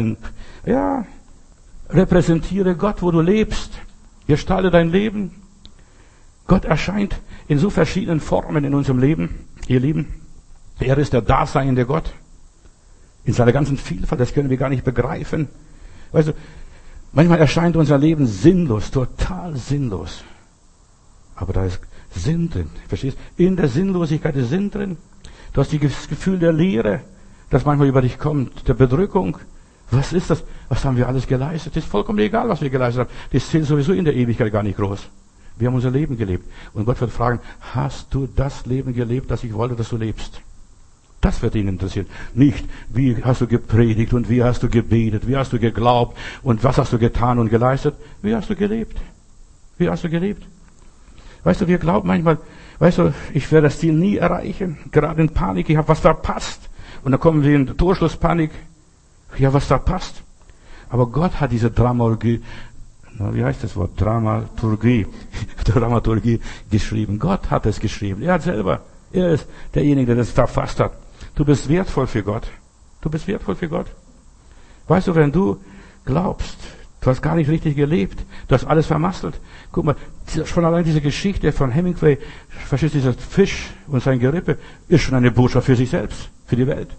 Repräsentiere Gott, wo du lebst. Gestalte dein Leben. Gott erscheint in so verschiedenen Formen in unserem Leben, ihr Lieben. Er ist der daseinende Gott. In seiner ganzen Vielfalt, das können wir gar nicht begreifen. Weißt du, manchmal erscheint unser Leben sinnlos, total sinnlos. Aber da ist Sinn drin. Verstehst? In der Sinnlosigkeit ist Sinn drin. Du hast das Gefühl der Leere, das manchmal über dich kommt, der Bedrückung. Was ist das? Was haben wir alles geleistet? Das ist vollkommen egal, was wir geleistet haben. Das zählt sowieso in der Ewigkeit gar nicht groß. Wir haben unser Leben gelebt. Und Gott wird fragen, hast du das Leben gelebt, das ich wollte, dass du lebst? Das wird ihn interessieren. Nicht, wie hast du gepredigt und wie hast du gebetet, wie hast du geglaubt und was hast du getan und geleistet. Wie hast du gelebt? Wie hast du gelebt? Weißt du, wir glauben manchmal, weißt du, ich werde das Ziel nie erreichen. Gerade in Panik, ich habe was verpasst. Und dann kommen wir in Torschlusspanik. Ja, was verpasst? Aber Gott hat diese Dramaturgie wie heißt das Wort? Dramaturgie. Dramaturgie geschrieben. Gott hat es geschrieben. Er ist derjenige, der das verfasst hat. Du bist wertvoll für Gott. Du bist wertvoll für Gott. Weißt du, wenn du glaubst, du hast gar nicht richtig gelebt, du hast alles vermasselt. Guck mal, schon allein diese Geschichte von Hemingway, verstehst du, dieser Fisch und sein Gerippe, ist schon eine Botschaft für sich selbst, für die Welt.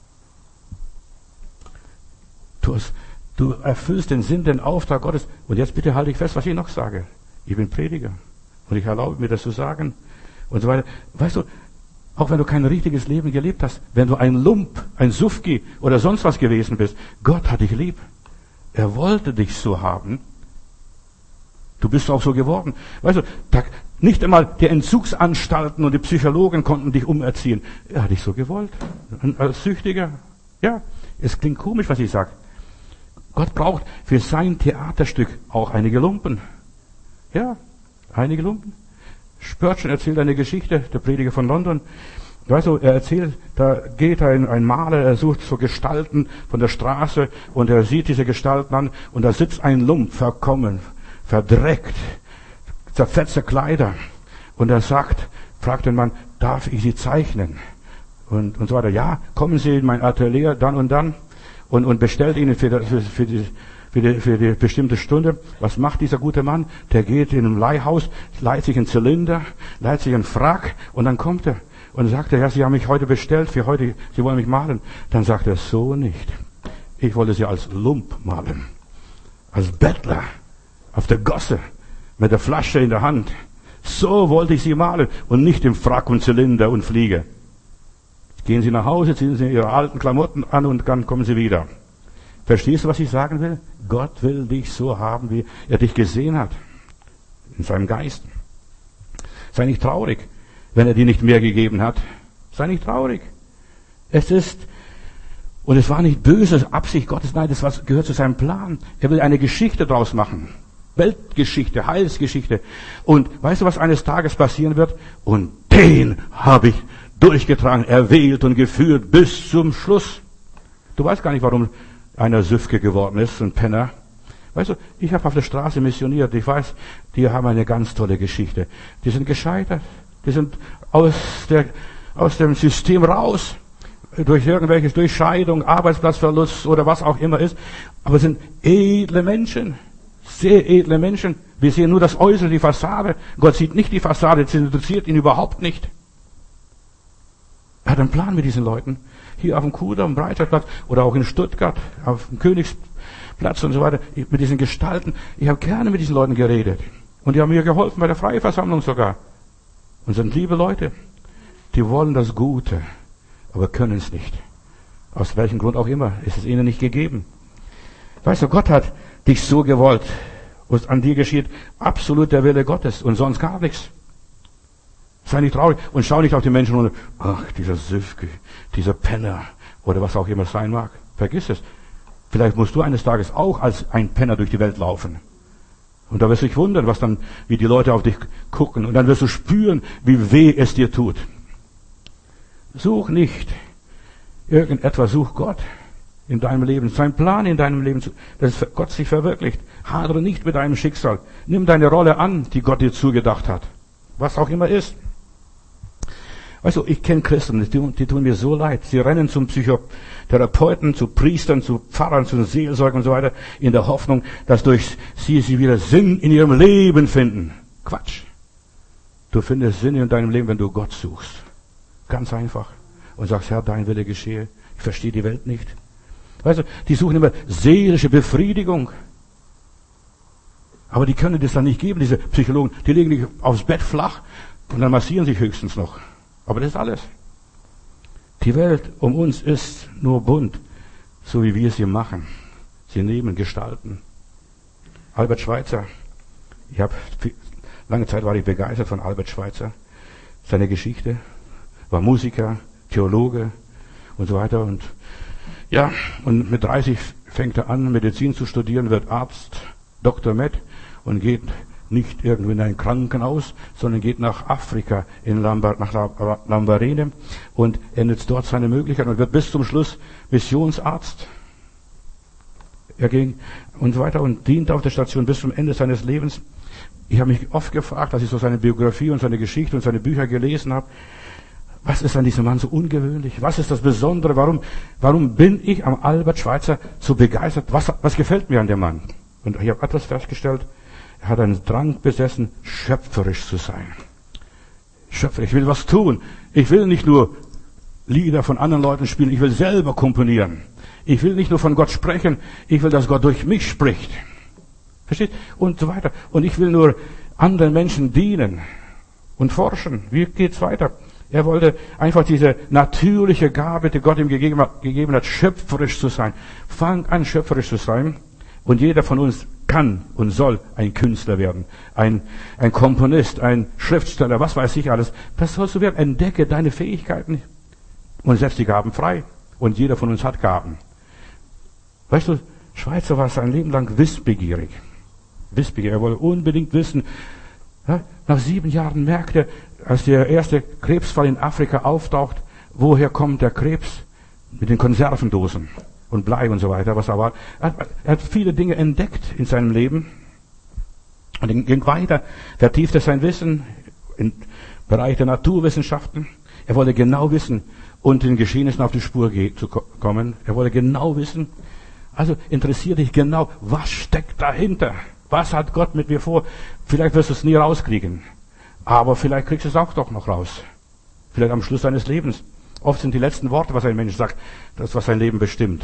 Du erfüllst den Sinn, den Auftrag Gottes. Und jetzt bitte halte ich fest, was ich noch sage. Ich bin Prediger. Und ich erlaube mir das zu sagen. Und so weiter. Weißt du, auch wenn du kein richtiges Leben gelebt hast, wenn du ein Lump, ein Sufki oder sonst was gewesen bist, Gott hat dich lieb. Er wollte dich so haben. Du bist auch so geworden. Weißt du, nicht einmal die Entzugsanstalten und die Psychologen konnten dich umerziehen. Er hat dich so gewollt. Als Süchtiger. Ja, es klingt komisch, was ich sage. Gott braucht für sein Theaterstück auch einige Lumpen. Ja, einige Lumpen. Spurgeon erzählt eine Geschichte, der Prediger von London. Weißt du, er erzählt, da geht ein Maler, er sucht so Gestalten von der Straße und er sieht diese Gestalten an und da sitzt ein Lump, verkommen, verdreckt, zerfetzte Kleider. Und er fragt den Mann, darf ich Sie zeichnen? Und so weiter. Ja, kommen Sie in mein Atelier dann und dann und bestellt Ihnen für die bestimmte Stunde. Was macht dieser gute Mann? Der geht in ein Leihhaus, leiht sich einen Zylinder, leiht sich einen Frack und dann kommt er. Und sagt er, ja, Sie haben mich heute bestellt für heute, Sie wollen mich malen. Dann sagt er, so nicht. Ich wollte Sie als Lump malen. Als Bettler. Auf der Gosse. Mit der Flasche in der Hand. So wollte ich Sie malen. Und nicht im Frack und Zylinder und Fliege. Gehen Sie nach Hause, ziehen Sie Ihre alten Klamotten an und dann kommen Sie wieder. Verstehst du, was ich sagen will? Gott will dich so haben, wie er dich gesehen hat. In seinem Geist. Sei nicht traurig, wenn er dir nicht mehr gegeben hat. Sei nicht traurig. Und es war nicht böse Absicht Gottes, nein, gehört zu seinem Plan. Er will eine Geschichte draus machen. Weltgeschichte, Heilsgeschichte. Und weißt du, was eines Tages passieren wird? Und den habe ich durchgetragen, erwählt und geführt bis zum Schluss. Du weißt gar nicht, warum einer Süfke geworden ist, ein Penner. Weißt du, ich habe auf der Straße missioniert. Ich weiß, die haben eine ganz tolle Geschichte. Die sind gescheitert. Die sind aus dem System raus. Durch Scheidung, Arbeitsplatzverlust oder was auch immer ist. Aber es sind edle Menschen. Sehr edle Menschen. Wir sehen nur das Äußere, die Fassade. Gott sieht nicht die Fassade. Das interessiert ihn überhaupt nicht. Er hat einen Plan mit diesen Leuten. Hier auf dem Kudamm, am Breitscheidplatz oder auch in Stuttgart, auf dem Königsplatz und so weiter. Mit diesen Gestalten. Ich habe gerne mit diesen Leuten geredet. Und die haben mir geholfen bei der Freiversammlung sogar. Und sind liebe Leute. Die wollen das Gute, aber können es nicht. Aus welchem Grund auch immer ist es ihnen nicht gegeben. Weißt du, Gott hat dich so gewollt. Und an dir geschieht absolut der Wille Gottes und sonst gar nichts. Sei nicht traurig und schau nicht auf die Menschen und ach, dieser Süfke, dieser Penner oder was auch immer es sein mag. Vergiss es. Vielleicht musst du eines Tages auch als ein Penner durch die Welt laufen. Und da wirst du dich wundern, wie die Leute auf dich gucken. Und dann wirst du spüren, wie weh es dir tut. Such nicht irgendetwas, such Gott in deinem Leben, sein Plan in deinem Leben, dass Gott sich verwirklicht. Hadere nicht mit deinem Schicksal. Nimm deine Rolle an, die Gott dir zugedacht hat. Was auch immer ist. Weißt du, ich kenne Christen, die tun mir so leid. Sie rennen zum Psychotherapeuten, zu Priestern, zu Pfarrern, zu Seelsorgern und so weiter, in der Hoffnung, dass durch sie wieder Sinn in ihrem Leben finden. Quatsch. Du findest Sinn in deinem Leben, wenn du Gott suchst. Ganz einfach. Und sagst, Herr, dein Wille geschehe. Ich verstehe die Welt nicht. Weißt du, die suchen immer seelische Befriedigung. Aber die können das dann nicht geben, diese Psychologen. Die legen dich aufs Bett flach und dann massieren sich höchstens noch. Aber das ist alles. Die Welt um uns ist nur bunt, so wie wir sie machen. Sie nehmen, gestalten. Albert Schweitzer. Lange Zeit war ich begeistert von Albert Schweitzer. Seine Geschichte. War Musiker, Theologe und so weiter. Und mit 30 fängt er an, Medizin zu studieren, wird Arzt, Dr. Med und geht nicht irgendwo in ein Krankenhaus, sondern geht nach Afrika, nach Lambarene und er nutzt dort seine Möglichkeiten und wird bis zum Schluss Missionsarzt. Er ging und so weiter und diente auf der Station bis zum Ende seines Lebens. Ich habe mich oft gefragt, als ich so seine Biografie und seine Geschichte und seine Bücher gelesen habe, was ist an diesem Mann so ungewöhnlich? Was ist das Besondere? Warum bin ich am Albert Schweitzer so begeistert? Was gefällt mir an dem Mann? Und ich habe etwas festgestellt. Er hat einen Drang besessen, schöpferisch zu sein. Schöpferisch. Ich will was tun. Ich will nicht nur Lieder von anderen Leuten spielen. Ich will selber komponieren. Ich will nicht nur von Gott sprechen. Ich will, dass Gott durch mich spricht. Versteht? Und so weiter. Und ich will nur anderen Menschen dienen und forschen. Wie geht's weiter? Er wollte einfach diese natürliche Gabe, die Gott ihm gegeben hat, schöpferisch zu sein. Fang an, schöpferisch zu sein. Und jeder von uns kann und soll ein Künstler werden. Ein Komponist, ein Schriftsteller, was weiß ich alles. Das sollst du werden. Entdecke deine Fähigkeiten und setz die Gaben frei. Und jeder von uns hat Gaben. Weißt du, Schweitzer war sein Leben lang wissbegierig. Wissbegierig. Er wollte unbedingt wissen. Ja, nach 7 Jahren merkte, als der erste Krebsfall in Afrika auftaucht, woher kommt der Krebs? Mit den Konservendosen und Blei und so weiter, was er war. Er hat viele Dinge entdeckt in seinem Leben und ging weiter, vertiefte sein Wissen im Bereich der Naturwissenschaften. Er wollte genau wissen und den Geschehnissen auf die Spur zu kommen. Er wollte genau wissen, also interessiert dich genau, was steckt dahinter? Was hat Gott mit mir vor? Vielleicht wirst du es nie rauskriegen. Aber vielleicht kriegst du es auch doch noch raus. Vielleicht am Schluss deines Lebens. Oft sind die letzten Worte, was ein Mensch sagt, das, was sein Leben bestimmt.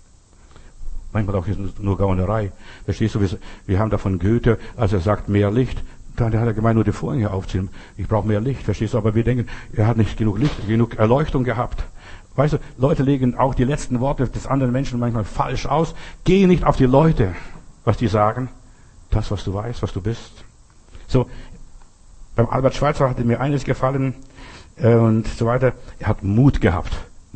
Manchmal auch nur Gaunerei. Verstehst du, wir haben da von Goethe, als er sagt, mehr Licht, dann hat er gemeint, nur die Vorhänge aufziehen. Ich brauche mehr Licht, verstehst du? Aber wir denken, er hat nicht genug Licht, genug Erleuchtung gehabt. Weißt du, Leute legen auch die letzten Worte des anderen Menschen manchmal falsch aus. Geh nicht auf die Leute, was die sagen. Das, was du weißt, was du bist. So, beim Albert Schweitzer hatte mir eines gefallen und so weiter. Er hat Mut gehabt,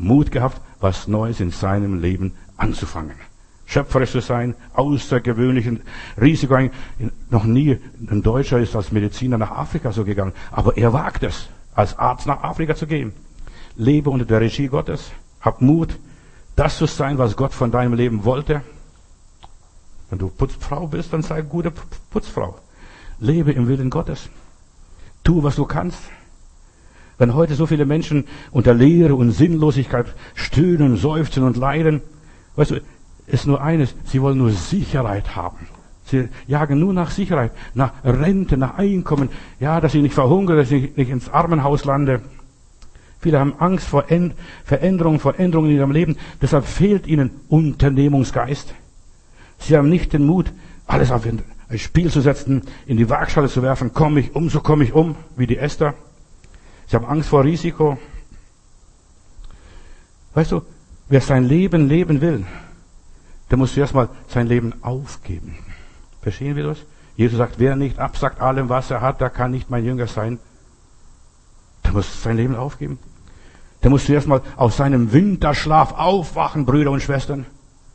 was Neues in seinem Leben anzufangen. Schöpferisch zu sein, außergewöhnlichen Risiko. Noch nie ein Deutscher ist als Mediziner nach Afrika so gegangen. Aber er wagt es, als Arzt nach Afrika zu gehen. Lebe unter der Regie Gottes. Hab Mut, das zu sein, was Gott von deinem Leben wollte. Wenn du Putzfrau bist, dann sei eine gute Putzfrau. Lebe im Willen Gottes. Tu, was du kannst. Wenn heute so viele Menschen unter Leere und Sinnlosigkeit stöhnen, seufzen und leiden, weißt du, ist nur eines, sie wollen nur Sicherheit haben. Sie jagen nur nach Sicherheit, nach Rente, nach Einkommen, ja, dass ich nicht verhungere, dass ich nicht ins Armenhaus lande. Viele haben Angst vor Veränderungen in ihrem Leben, deshalb fehlt ihnen Unternehmungsgeist. Sie haben nicht den Mut, alles auf ein Spiel zu setzen, in die Waagschale zu werfen, komme ich um, wie die Esther. Sie haben Angst vor Risiko. Weißt du, wer sein Leben leben will, der muss zuerst mal sein Leben aufgeben. Verstehen wir das? Jesus sagt, wer nicht absagt allem, was er hat, der kann nicht mein Jünger sein. Der muss sein Leben aufgeben. Der muss zuerst mal aus seinem Winterschlaf aufwachen, Brüder und Schwestern.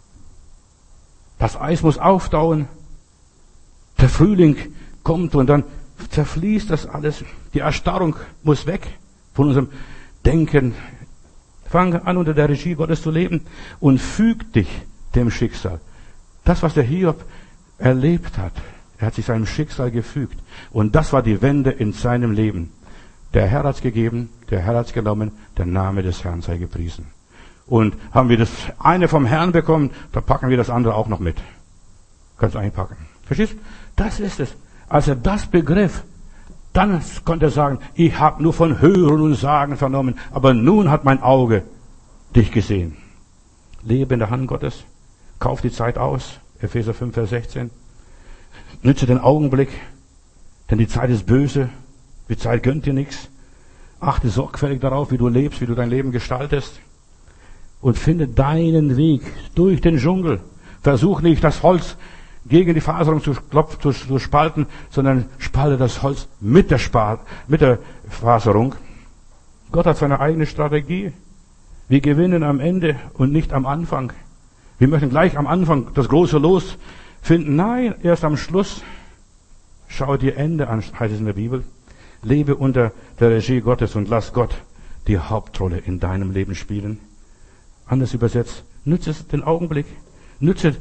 Das Eis muss auftauen. Der Frühling kommt und dann zerfließt das alles. Die Erstarrung muss weg von unserem Denken. Fang an, unter der Regie Gottes zu leben und füg dich dem Schicksal. Das, was der Hiob erlebt hat, er hat sich seinem Schicksal gefügt. Und das war die Wende in seinem Leben. Der Herr hat's gegeben, der Herr hat's genommen, der Name des Herrn sei gepriesen. Und haben wir das eine vom Herrn bekommen, da packen wir das andere auch noch mit. Kannst du einpacken. Verstehst du? Das ist es. Als er das begriff, dann konnte er sagen, ich habe nur von Hören und Sagen vernommen, aber nun hat mein Auge dich gesehen. Lebe in der Hand Gottes, kauf die Zeit aus, Epheser 5, Vers 16. Nütze den Augenblick, denn die Zeit ist böse, die Zeit gönnt dir nichts. Achte sorgfältig darauf, wie du lebst, wie du dein Leben gestaltest. Und finde deinen Weg durch den Dschungel. Versuch nicht, das Holz gegen die Faserung zu spalten, sondern spalte das Holz mit der Faserung. Gott hat seine eigene Strategie. Wir gewinnen am Ende und nicht am Anfang. Wir möchten gleich am Anfang das große Los finden. Nein, erst am Schluss. Schau dir Ende an, heißt es in der Bibel. Lebe unter der Regie Gottes und lass Gott die Hauptrolle in deinem Leben spielen. Anders übersetzt, nütze den Augenblick. Nütze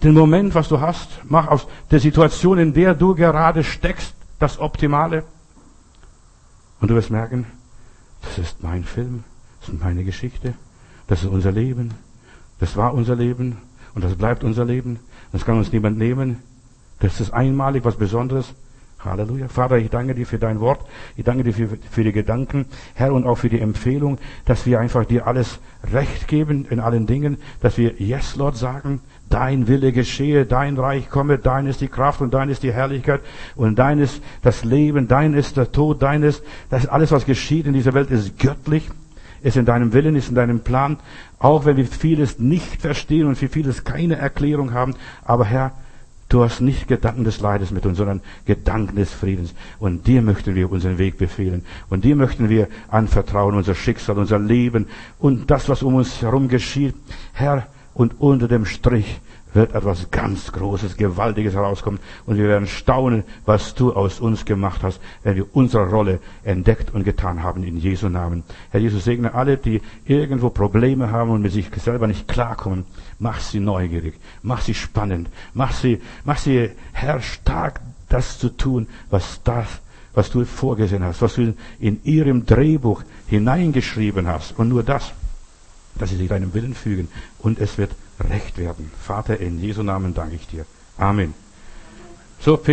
den Moment, was du hast. Mach aus der Situation, in der du gerade steckst, das Optimale. Und du wirst merken, das ist mein Film, das ist meine Geschichte, das ist unser Leben, das war unser Leben und das bleibt unser Leben. Das kann uns niemand nehmen. Das ist einmalig, was Besonderes. Halleluja. Vater, ich danke dir für dein Wort. Ich danke dir für die Gedanken, Herr, und auch für die Empfehlung, dass wir einfach dir alles Recht geben in allen Dingen, dass wir Yes, Lord sagen. Dein Wille geschehe, dein Reich komme, dein ist die Kraft und dein ist die Herrlichkeit und dein ist das Leben, dein ist der Tod, dein ist, das alles, was geschieht in dieser Welt, ist göttlich, ist in deinem Willen, ist in deinem Plan, auch wenn wir vieles nicht verstehen und für vieles keine Erklärung haben, aber Herr, du hast nicht Gedanken des Leides mit uns, sondern Gedanken des Friedens. Und dir möchten wir unseren Weg befehlen. Und dir möchten wir anvertrauen, unser Schicksal, unser Leben und das, was um uns herum geschieht. Herr, und unter dem Strich wird etwas ganz Großes, Gewaltiges herauskommen. Und wir werden staunen, was du aus uns gemacht hast, wenn wir unsere Rolle entdeckt und getan haben in Jesu Namen. Herr Jesus, segne alle, die irgendwo Probleme haben und mit sich selber nicht klarkommen. Mach sie neugierig, mach sie spannend, mach sie, Herr, stark, das zu tun, was du vorgesehen hast, was du in ihrem Drehbuch hineingeschrieben hast. Und nur das, dass sie sich deinem Willen fügen und es wird recht werden. Vater, in Jesu Namen danke ich dir. Amen. So,